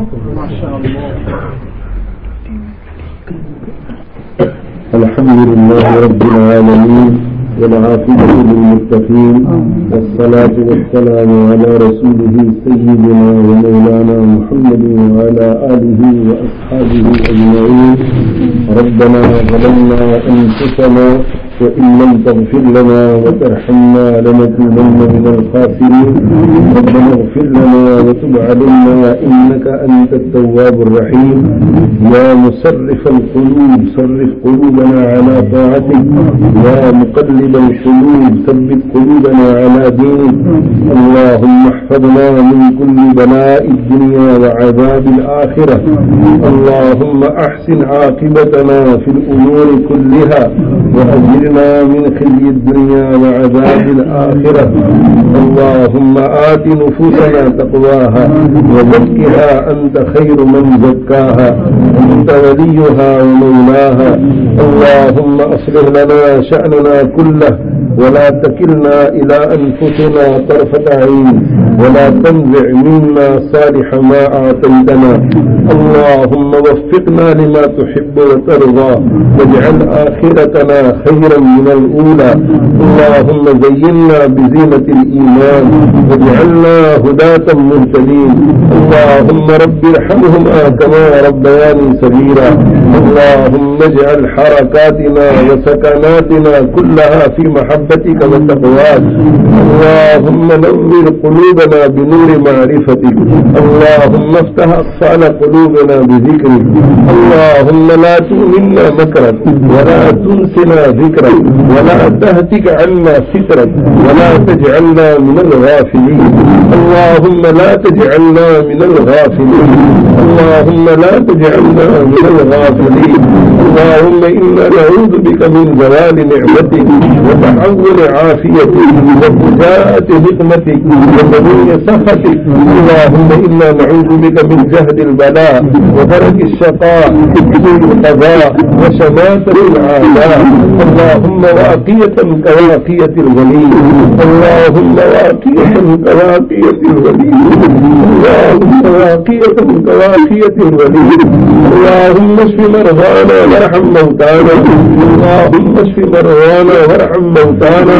Speaker 1: الحمد لله رب العالمين والعاقبة للمتقين والصلاة والسلام على رسوله سيدنا ومولانا محمد وعلى آله وأصحابه أجمعين. ربنا ظلمنا أنفسنا وإن لم تغفر لنا وترحمنا لنكونن من الخاسرين. ربنا اغفر لنا وتب علينا إنك أنت التواب الرحيم. يا مصرف القلوب صرف قلوبنا على طاعتك يا مقلب القلوب ثبت قلوبنا على دينك. اللهم احفظنا من كل بلاء الدنيا وعذاب الآخرة. اللهم أحسن عاقبتنا في الأمور كلها وأجرنا من خزي الدنيا وعذاب الآخرة. اللهم آت نفوسنا تقواها وزكها أنت خير من زكاها أنت وليها ومولاها. اللهم أصلح لنا شأننا كله ولا تكلنا إلى أنفسنا طرفة عين ولا تنزع منا صالح ما أعطيتنا. اللهم وفقنا لما تحب وترضى واجعل آخرتنا خيرا من الأولى. اللهم زينا بزينة الإيمان واجعلنا هداة مهتدين. اللهم رب ارحمهما كما ربياني صغيرا. اللهم اجعل حركاتنا وسكناتنا كلها في محبتك وتقواك. اللهم نور قلوبنا بنور معرفتك. اللهم افتح أقفال قلوبنا بذكرك. اللهم لا تؤمنا مكرك ولا تنسنا ذكرك ولا تهتك عنا سترك ولا تجعلنا من الغافلين. اللهم لا تجعلنا من الغافلين. اللهم لا تجعلنا من الغافلين. اللهم إنا نعوذ بك من زوال نعمتك وتحول عافيتك وفجاءة نقمتك ومنون سخطك. اللهم إنا نعوذ بك من جهد البلاء ودرك الشقاء وسوء القضاء وشماتة الأعداء. اللهم واقية كواقية الولي. اللهم واقية كواقية الولي. اللهم واقية كواقية الولي. اللهم اشف مرضانا وارحم موتانا اللهم اشف مرضانا وارحم موتانا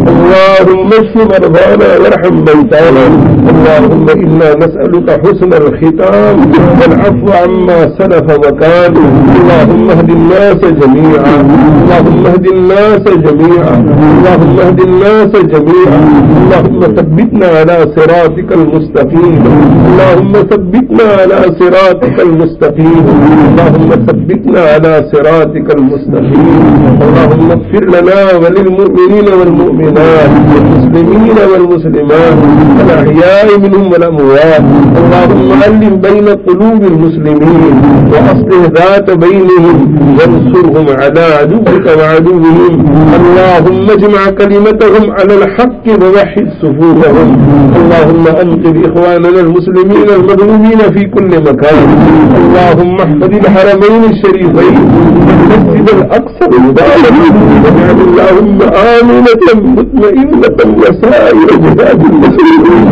Speaker 1: اللهم اشف مرضانا وارحم موتانا اللهم إنا نسألك حسن الختام والعفو عما سلف وكان اللهم اهد الناس جميعا اللهم اهد الناس جميعا اللهم اهد الناس جميعا اللهم ثبتنا على صراطك المستقيم اللهم ثبتنا على صراطك المستقيم اللهم ثبتنا على صراطك المستقيم اللهم اغفر لنا وللمؤمنين والمؤمنات والمسلمين والمسلمات الأحياء منهم والأموات اللهم ألف بين قلوب المسلمين وأصلح ذات بينهم وانصرهم على عدوك وعدوهم اللهم اجمع كلمتهم على الحق ووحد صفوفهم اللهم أنقذ إخواننا المسلمين المظلومين في كل مكان اللهم احفظ الحرمين الشريفين والمسجد الأقصى المبارك واجعل اللهم آمنة مطمئنة وسائر بلاد المسلمين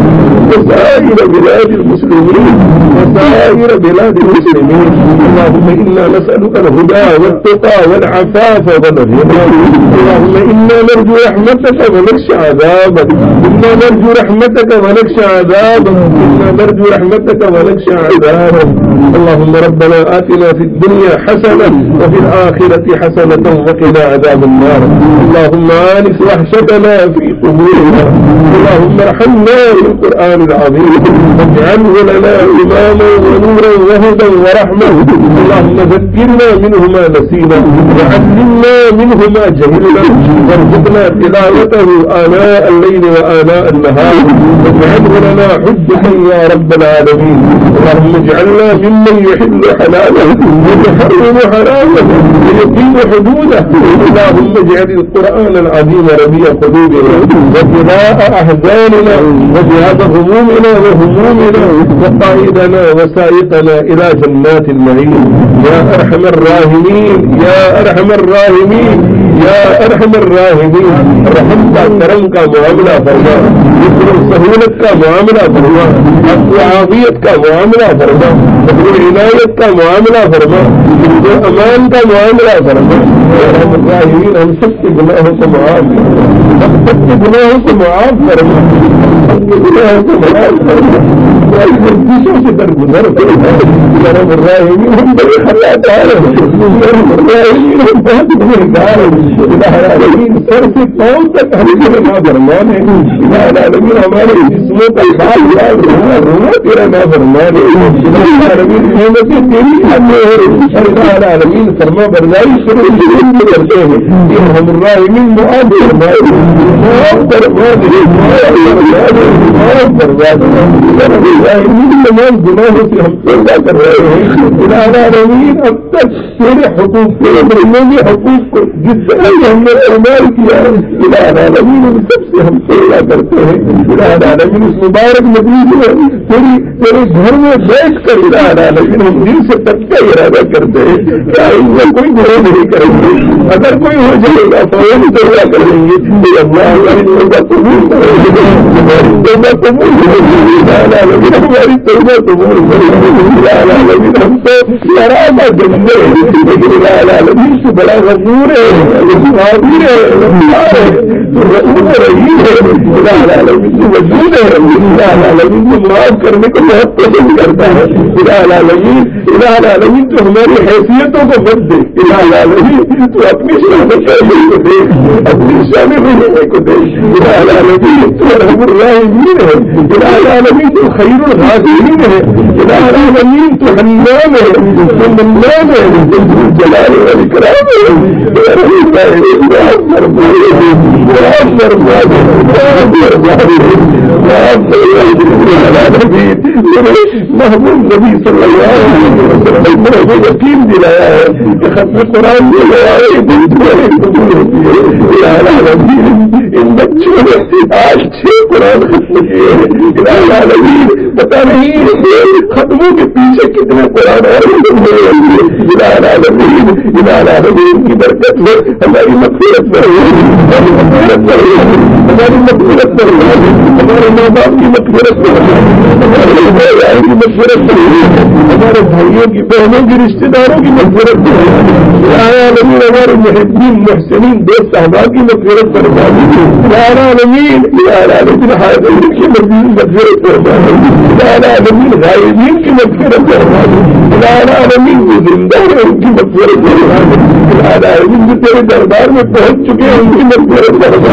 Speaker 1: وسائر بلاد المسلمين وسائر بلاد المسلمين اللهم إنا نسألك الهدى والتقى والعفاف والغنى اللهم إنا نرجو رحمتك ونخشى عذابك إنا نرجو رحمتك ونخشى عذابك إنا نرجو رحمتك ونخشى عذابك اللهم ربنا آتنا في الدنيا حسنة وفي الآخرة حسنة وقنا عذاب النار اللهم آنس وحشتنا في قبورنا اللهم ارحمنا بالقرآن العظيم واجعله لنا إماما ونورا وهدى ورحمة اللهم ذكرنا منه ما نسينا وعلمنا منه ما جهلنا وارزقنا تلاوته آناء الليل وآناء النهار واجعله لنا حجة يا رب العالمين اللهم اجعلنا ممن يحل حلاله ويحرم حرامه ويقيم حدوده اللهم اجعل القرآن العظيم ربيع قلوبنا وجلاء أحزاننا وجهاد همومنا وهمومنا وقائدنا وسائقنا إلى جنات النعيم يا أرحم الراحمين يا أرحم الراحمين يا أرحم الراحمين رحم کا کرم کا معاملہ فرما یسر سہولت کا معاملہ فرما عافیت کا معاملہ فرما عنایت کا معاملہ فرما امان کا معاملہ فرما یا رحم الراحمین ہم سب کے گناہوں کو معاف فرما ہم سب کے گناہوں کو معاف فرما سب کے گناہوں کو معاف فرما غلطیوں سے درگزر فرما یا رحم الراحمین ہم بڑے خطاکار ہیں یا رحم الراحمین ہم بہت گنہگار ہیں الہ العالمین سر سے پاؤں تک ہم تیرے نافرمان ہیں الہ العالمین ہمارے جسموں کا خال خال رونا رونا تیرا نافرمان ہے الہ العالمین نعمتیں تیری آتے ہیں الہ العالمین فرما برداری شروع شروع کرتے ہیں یہ ہم الراحمین معاف فرما معاف فرما دے معاف فرما دے تمام گناہوں سے ہم توبہ کر رہے ہیں الہ العالمین اب تک تیرے حقوق تیرے بندوں حقوق کو جس طرح ہم نے اعمال کیا الہ العالمین ان سب سے ہم توبہ کرتے ہیں الہ العالمین اس مبارک مجلس میں تیری تیرے گھر میں بیٹھ کر الہ العالمین ہم دل سے پکا ارادہ کرتے ہیں کہ آئندہ کوئی گناہ نہیں کریں گے اگر کوئی ہو جائے گا فوراً توبہ کریں گے اللہ ہماری توبہ قبول کرے گی ہماری توبہ قبول کرے گی الہ العالمین ہماری توبہ قبول کرے گی الہ العالمین ہم تو ارادہ جملے لیکن الہ العالمین سے بڑا غفور ہے غافر ہے غفار ہے رؤوف رحیم ہے الہ العالمین سے وجود ہے الہ العالمین کو معاف کرنے کو بہت پسند کرتا ہے الہ العالمین الہ العالمین تو ہماری حیثیتوں کو مت دے الہ العالمین تو اپنی شان کرنے کو دے اپنی شان رہنے کو دے الہ العالمین تو رحم الراحمین ہے الہ العالمین تو خیر الغافرین ہے الہ العالمین تو حنان ہے تو منان ہے جلال والاکرام ہے محبوب نبی صلی اللہ علیہ وسلم نے یقین دلایا ہے کہ ختم قرآن ان بچوں نے آج چھ قرآن ختم کیے ہیں پتا نہیں ختموں کے پیچھے کتنے قرآن اور العالمین کی برکت میں ہماری مغفرت پر ہماری مغفرت پر ہماری مغفرت پر ہمارے ماں باپ کی مغفرت پر ہمارے کی مغفرت فرما، ہمارے بھائیوں کی بہنوں کی رشتے داروں کی مغفرت فرما، العالمین ہمارے محبین محسنین دوست احباب کی مغفرت فرما، العالمین العالمین حاضرین کی مغفرت فرما، العالمین غائبین کی مغفرت فرما، العالمین جو زندہ ہے ان کی مغفرت فرما، العالمین جو تیرے دربار میں پہنچ چکے ہیں ان کی مغفرت فرما،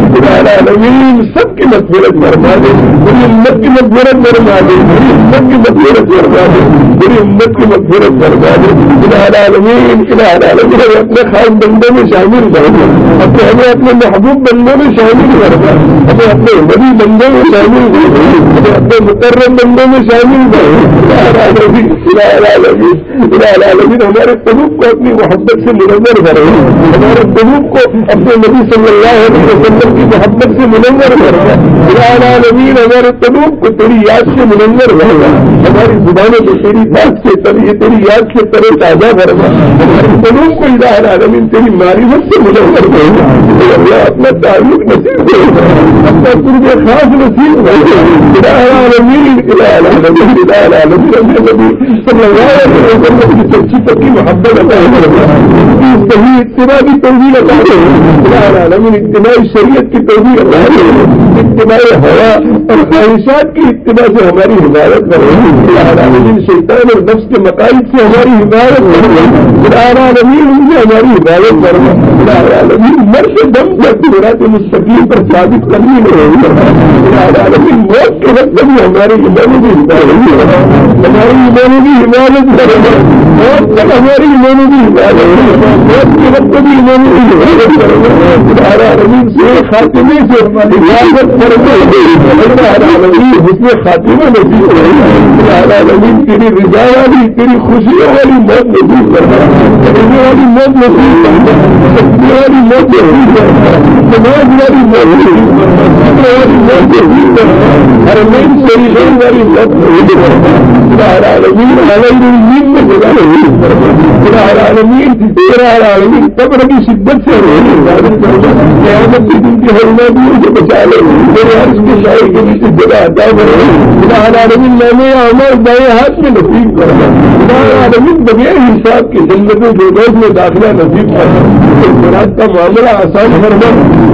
Speaker 1: العالمین سب کی مغفرت فرما دے، پوری امت کی مغفرت فرما دے، پوری امت کی مغفرت فرما دے، پوری امت کی مغفرت فرما دے، العالمین العالمین اپنے خاص بندوں میں شامل کر دے، اپنے ہمیں اپنے محبوب بندوں میں شامل کر دے، ہمیں اپنے ولی بندوں میں شامل کر دے، ہمیں اپنے مقرب بندوں میں شامل کر دے، العالمین العالمین العالمین ہمارے قلوب کو اپنی محبت سے منور کرے، ہمارے قلوب کو اپنے نبی صلی اللہ علیہ وسلم کی محبت سے منور کرے، العالمین ہمارے قلوب کو تیری یاد سے منور کرے، ہماری زبانوں کو تیری بات سے تیری یاد سے ترے تازہ کرنا، ہمارے قلوب کو العالمین تیری معرفت سے منور کرے، اللہ اپنا تعلق نصیب کرے، اپنا قرب خاص نصیب کرے، العالمین العالمین العالمین اپنے نبی صلی اللہ علیہ وسلم کی سچی پکی محبت عطا کرنا، اس کی صحیح اتباع کی توفیق عطا کرنا، العالمین اتباع شریعت کی توفیق عطا کرنا، اتباع ہوا اور خواہشات کی اتباع سے ہماری حفاظت کرنا، العالمین شیطان اور نفس کے مقاصد سے ہماری حفاظت کرنا، العالمین ان سے ہماری حفاظت کرنا، العالمین مرتے دم تک صراط مستقیم پر ثابت کرنی نہیں، العالمین موت کے وقت بھی ہماری ایمانوں کی حفاظت کرنا، ہماری ایمانوں کی حفاظت کرنا، موت تک ہماری ایمانوں کی حفاظت کرنا، موت کے وقت بھی ایمانوں کی حفاظت کرنا، العالمین سے خاتمے سے حفاظت کرنا، العالمین حسن خاتمہ نصیب کرنا، العالمین تیری رضا والی تیری خوشیوں والی موت نصیب کرنا، کرنے والی موت نصیب کرنا، سکنے والی موت نصیب کرنا، سماج والی موت نصیب کرنا، سکنے والی موت نصیب کرنا، حرمین شریفین والی موت نصیب کرنا، العالمین علیہ الدین میں جگہ نصیب کرنا، العالمین تیرا العالمین قبر کی شدت سے حفاظت کرنا، قیامت کے دن کی حرمتیوں سے بچا لے، تیرے عرش کے شاعر کے نیچے جگہ عطا کرے، العالمین میں عمل دائیں ہاتھ میں نصیب کرنا، العالمین بغیر حساب کی جنت الفردوس میں داخلہ نصیب کرنا، مراد کا معاملہ آسان کرنا،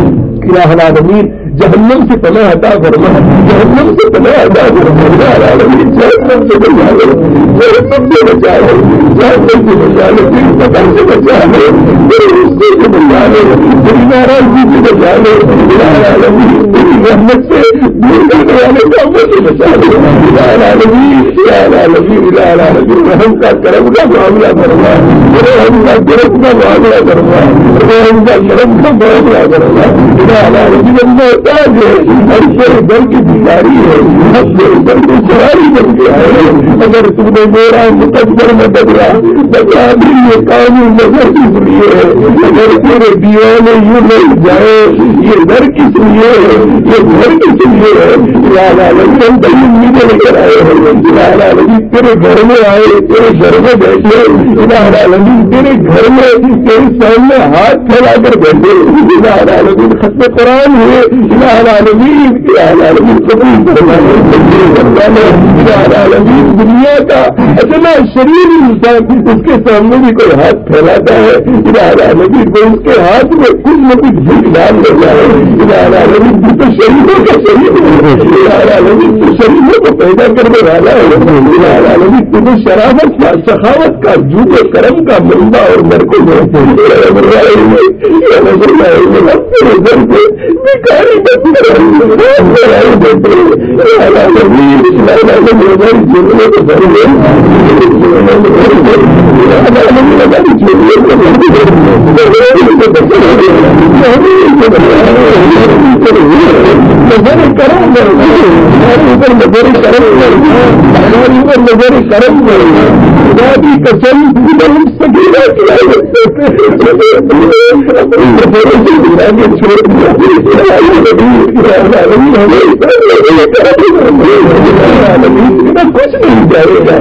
Speaker 1: الہ العالمین جہنم سے پناہ عطا فرما، جہنم سے پناہ عطا فرما، العالمین جہنم سے بچا لے، جہنم سے بچا لے، جہنم سے بچا لے، تیری قدر سے بچا لے، تیرے غصے سے بچا لے، تیری ناراضگی سے بچا لے، العالمین تیری رحمت سے دور کرنے والے کاموں سے بچا لے، العالمین العالمین العالمین رحم کا کرم کا معاملہ کرنا، رحم کا کرم کا معاملہ کرنا، رحم کا کرم کا معاملہ کرنا، العالمین اللہ ہر کوئی در کی بیماری ہے، ہر کوئی در کی سواری بن کے آئے، اگر تم نے میرا مقدر نہ بدلا بتا بھی یہ قانون نظر کس لیے ہے، اگر تیرے دیوانے یوں نہیں جائے یہ در کس لیے ہے، یہ گھر کس لیے ہے، العالمین بڑی امیدیں لے کر آئے ہیں، العالمین تیرے گھر میں آئے، تیرے گھر میں بیٹھے، العالمین تیرے گھر میں تیرے سامنے ہاتھ پھیلا کر بیٹھے، العالمین ختم قرآن ہوئے، العالمین العالمین قبول فرمانے، العالمین دنیا کا اتنا شریر انسان اس کے سامنے بھی کوئی ہاتھ پھیلاتا ہے، العالمین کو اس کے ہاتھ میں کچھ نہ کچھ بھوک ڈال دیتا ہے، العالمین تو شریفوں کا شریف ہے، العالمین تو شریفوں کو پیدا کرنے والا ہے، العالمین تمہیں شرافت کا سخاوت کا جود و کرم کا منبع اور مرکز ہے، بیکاری بند نظر کرم نظر کرم ہماری اوپر نظر کرم خدا کی قسم سکینہ چھوڑ کچھ نہیں جائے گا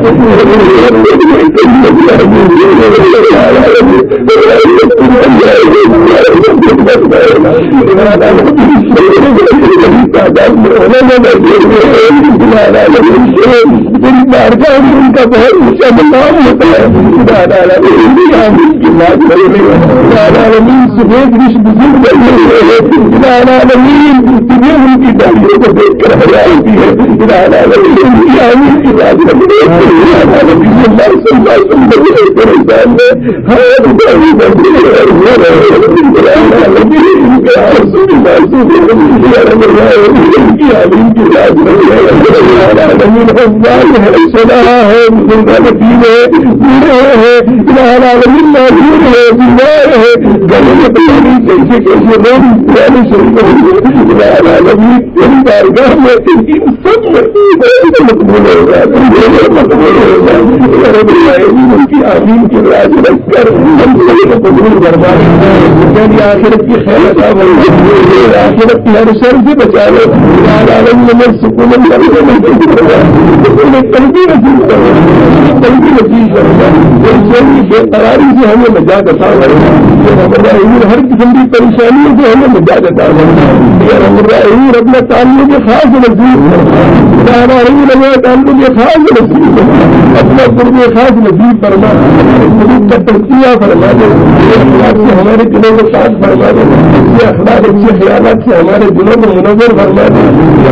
Speaker 1: تعداد میں ہونا تیری بارگاہ میں ان کا بہت اونچا مقام ہوتا ہے. خدا العالمین آمین کی بات کرے. خدا العالمین سفید رش بزرگ ہے. خدا العالمین تمہیں ان کی داڑیوں کو دیکھ کر حیا آتی ہے. خدا العالمین کی آمین کی بات کرے. خدا العالمین اللہ صلی اللہ علیہ وسلم کے رسال میں ہر داڑھی بڑھتی ہے. خدا العالمین ان کے آنسو بھی معصوم ہے. ان کی آمین کی بات کرے. خدا العالمین افضال ہے, صلاح ہے, بزرگان ہے, بوڑھے ہے. خدا العالمین معذور ہے, بیمار ہے, گلے میں پتہ نہیں کیسے کیسے لوگ پرانے شریف ہوئے. خدا العالمین تیری بارگاہ میں ان سب میں مقبول ہوگا, مقبول ہوگا. ان کی آمین کی راج رکھ کر ہم سب کو قبول کروا یعنی آخرت کی خیر عطا فرما, آخرت کی ہر شر سے بچا لو. خدا العالمین میں سکون قلبی نصیب کرو, قلبی نصیب کرو. بے قراری سے ہمیں نجات عطا فرما. ہر قسم کی پریشانیوں سے ہمیں نجات عطا فرما. اپنا تعلق خاص نصیب فرما. اپنا تعلق خاص نصیب فرما. اپنا قرب خاص نصیب فرما. قلوب کا تزکیہ فرما دے. اخلاق سے ہمارے دلوں کو پاک فرما دے. اچھے اخلاق اچھے خیالات سے ہمارے دلوں کو منور فرما دے.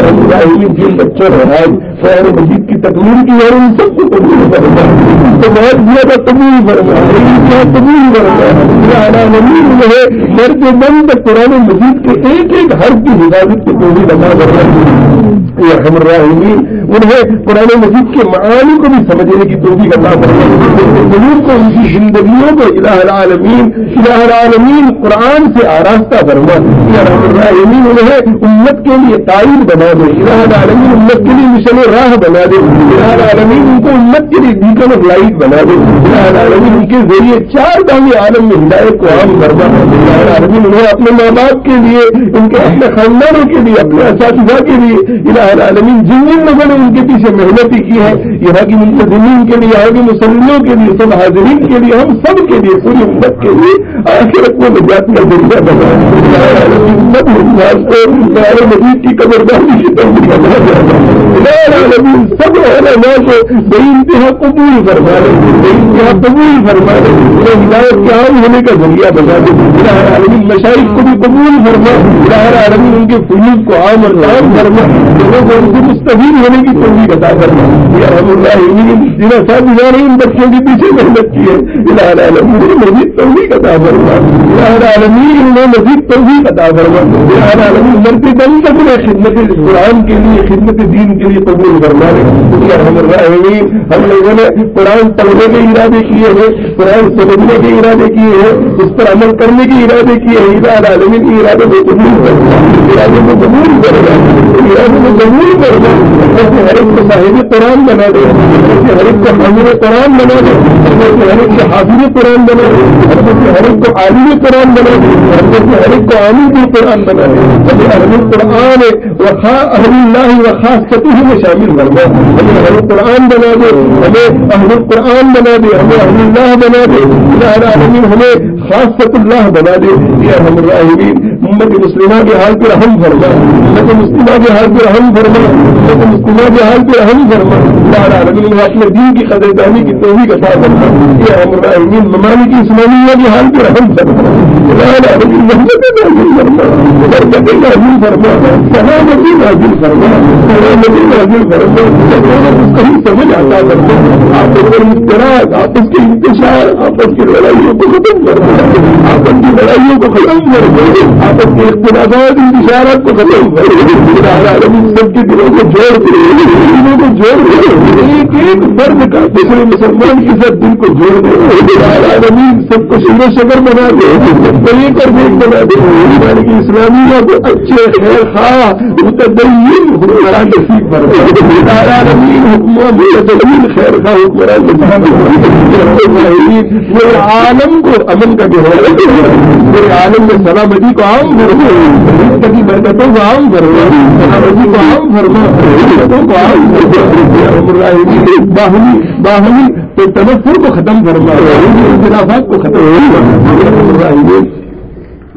Speaker 1: جن بچوں نے آج قرآن مجید کی تکمیل کی اور ان سب کو قبول فرما, تو بہت زیادہ قبول فرما, قبول فرما. العالمین ہے مرد بند قرآن مجید کے ایک ایک حرف کی حفاظت کی توفیق عطا فرما. ارحم الراحمین انہیں قرآن مجید کے معانی کو بھی سمجھنے کی توفیق عطا فرما. ضرور کو ان کی زندگیوں کو الہ العالمین الہ العالمین قرآن سے آراستہ فرما. ارحم الراحمین انہیں امت کے لیے تعین بنا دے. الہ العالمین امت کے لیے مشن راہ بنا دے. الہ العالمین ان کو امت کے لیے بیکن آف لائٹ بنا دے. الہ العالمین ان کے ذریعے چار دامی عالم میں ہدایت کو عام کرنا. الہ العالمین انہیں اپنے ماں باپ کے لیے, ان کے اپنے خاندانوں کے لیے, اپنے اساتذہ کے لیے, الہ العالمین جن جن لوگوں نے ان کے پیچھے محنت کی ہے, یہاں کی منتظمین کے لیے, یہاں کے مسلمانوں کے لیے, سب حاضرین کے لیے, ہم سب کے لیے, پوری امت کے لیے آخرت میں نجات کا ذریعہ بنا. الہ العالمین سب انسان کو قرآن مجید کی قدردانی کی توفیق عطا فرما. الہ العالمین سب علماء کو بے انتہا قبول فرما دے, بے انتہا قبول فرما دے. انہیں ہدایت کے عام ہونے کا ذریعہ بنا دے. الہ العالمین مشائخ کو بھی قبول فرما. الہ العالمین ان کے فیوز کو عام اور عام فرما. لوگوں کو ان سے مستفید ہونے کی توفیق عطا فرما. یا رحم الراحمین جنہیں ساتھ ان بچوں کے پیچھے محنت کی ہے, الہ العالمین انہیں مزید توفیق عطا فرما. الہ العالمین انہیں مزید توفیق عطا فرما. الہ العالمین مرتے دم تک انہیں خدمت قرآن کے لیے, خدمت دین کے لیے قبول فرما دے. یا رحم الراحمین ہم لوگوں نے قرآن پڑھنے کے ارادے کیے ہیں, قرآن سمجھنے کے ارادے کیے ہیں, اس پر عمل کرنے کے ارادے کیے ہیں. الہ العالمین کی ارادے کو قبول کرنا, ارادے کو قبول کرنا, ارادے کو قبول کرنا. ایسے ہر ایک کو صاحب قرآن بنا دے, ایسے ہر ایک کو حامل قرآن بنا دے, ایسے ہر ایک کو حافظ قرآن بنا دے, ایسے ہر ایک کو عالم قرآن بنا دے, ایسے ہر ایک کو عامل قرآن بنا دے. اہل قرآن وخا اہل اللہ وخاصتہ میں شامل فرما. ہمیں اہل قرآن بنا دے, ہمیں اہل قرآن بنا دے, ہمیں اہل اللہ بنا دے. الہ العالمین ہمیں خاصۃ اللہ بنا دے. یا رحم الراحمین امت مسلمہ کے حال پر رحم فرما, امت مسلمہ کے حال پر رحم فرما, امت مسلمہ کے حال پر رحم فرما. الہ العالمین اپنے دین کی قدردانی کی توفیق عطا فرما. یا رحم الراحمین ممالک اسلامیہ کے حال پر رحم فرما. الہ العالمین رحمت نازل فرما, برکت نازل فرما, سلامتی نازل فرما, سلامتی نازل فرما. اس کو ہی سمجھ آتا کرنا, آپس کے مشکلات, آپس کے انتشار, آپس کی لڑائیوں کو ختم کرنا, آپس کی لڑائیوں کو ختم کرنا, آپس کے اختلافات انتشارات کو ختم کرنا. العالمین سب کے دلوں کو جوڑ دے, دلوں کو جوڑ دے, ایک ایک فرد کا دوسرے مسلمان کے ساتھ دل کو جوڑ دے. العالمین سب کو شیر و شکر بنا دے, سب کو ایک اور ایک بنا دے. ایمان کی اسلامیہ کو اچھے خیر خواہ متدین حکمران نصیب فرما. العالمین حکمراں متدین خیر خواہ حکمران نصیب فرما. پورے عالم کو امن کا گہوارہ کرنا, پورے عالم میں سلامتی کو عام فرما, رزق کی برکتوں کو عام فرما, سلامتی کو عام فرما, برکتوں کو عام فرما. باہمی باہمی تو تنفر کو ختم فرما, اختلافات کو ختم فرما.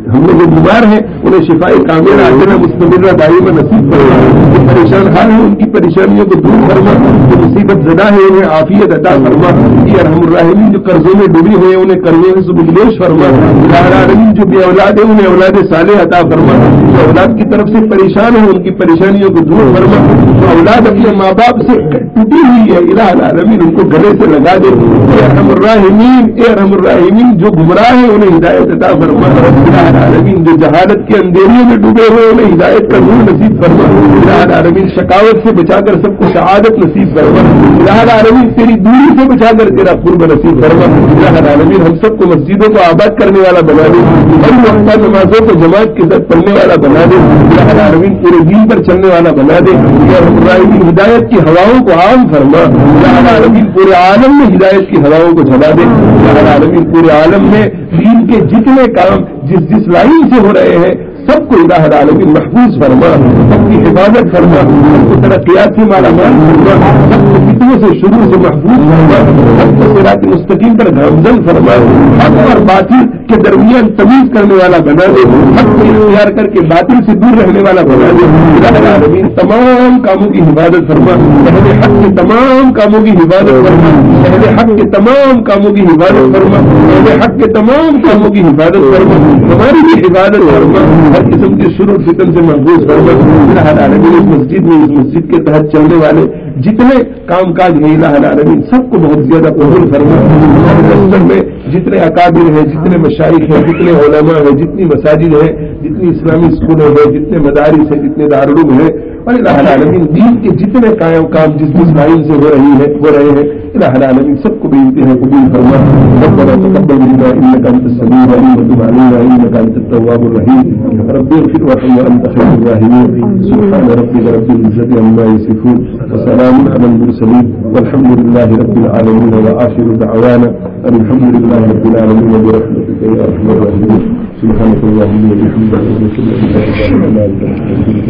Speaker 1: ہم لوگ جو بیمار ہیں انہیں شفائی کامل عاجلہ مستمرہ دائمہ نصیب فرما، جو پریشان حال ہیں ان کی پریشانیوں کو دور فرما، جو مصیبت زدہ ہے انہیں عافیت عطا فرما، یہ ارحم الراحمین جو قرضوں میں ڈوبی ہوئے انہیں قرضوں سے بجلوش فرما، الہ العالمین جو بے اولاد ہے انہیں اولاد صالح عطا فرما، جو اولاد کی طرف سے پریشان ہیں ان کی پریشانیوں کو دور فرما، جو اولاد اپنے ماں باپ سے ٹوٹی ہوئی ہے الہ العالمین ان کو گلے سے لگا دے، اے ارحم الراحمین اے ارحم الراحمین جو گمراہ ہیں انہیں ہدایت عطا فرما، الہ العالمین جو جہالت کے اندھیریوں میں ڈوبے ہوئے انہیں ہدایت کا نور نصیب فرما، الہ العالمین شقاوت سے بچا کر سب کو سعادت نصیب فرما، الہ العالمین تیری دوری سے بچا کر تیرا قرب نصیب فرما، الہ العالمین ہم سب کو مسجدوں کو آباد کرنے والا بنا دے، ہر وقت نمازوں کو جماعت کے ساتھ پڑھنے والا بنا دے، الہ العالمین پورے دین پر چلنے والا بنا دے، یا رب العالمین ہدایت کی ہواؤں کو عام فرما، الہ العالمین پورے عالم میں ہدایت کی ہواؤں کو چلا دے، الہ العالمین پورے عالم میں دین کے جتنے کام جس جس لائن سے ہو رہے ہیں سب کو الہ العالمین محفوظ فرما، سب کی حفاظت فرما، سب کو ترقیات سے مالا مال فرما، سب کو فتنوں سے شروع سے محفوظ فرما، سب کو صراط مستقیم پر گامزن فرما، حق اور باطل کے درمیان تمیز کرنے والا بنا دے، حق کو اختیار کر کے باطل سے دور رہنے والا بنا دے، الہ العالمین تمام کاموں کی حفاظت فرما، اہل حق کے تمام کاموں کی حفاظت فرما، اہل حق کے تمام کاموں کی حفاظت فرما، اہل حق کے تمام کاموں کی حفاظت فرما، ہماری بھی حفاظت فرما، ہر قسم کے شرور فتن سے محفوظ فرما، الہ العالمین اس مسجد میں اس مسجد کے تحت چلنے والے جتنے کام کاج ہیں الہ العالمین سب کو بہت زیادہ قبول فرما، ہمارے دفتر میں جتنے اکابر ہیں، جتنے مشائخ ہیں، جتنے علماء ہیں، جتنی مساجد ہیں، جتنی اسلامی اسکولیں ہیں، جتنے مدارس ہیں، جتنے دارالعلوم ہیں، اور الہ العالمین دین کے جتنے قائم کام جس جس لائن سے ہو رہی ہے ہو رہے ہیں الہ العالمین سب کو بے انتہا قبول فرما، ربنا تقبل منا انك انت السميع العليم وتب علينا انك انت التواب الرحيم، رب اغفر وارحم وانت خير الراحمين، سبحان ربك رب العزة عما يصفون وسلام على المرسلين والحمد لله رب العالمين، واخر دعوانا ان الحمد لله رب العالمين برحمتك يا ارحم الراحمين، سبحانك اللهم وبحمدك اشهد ان لا اله الا انت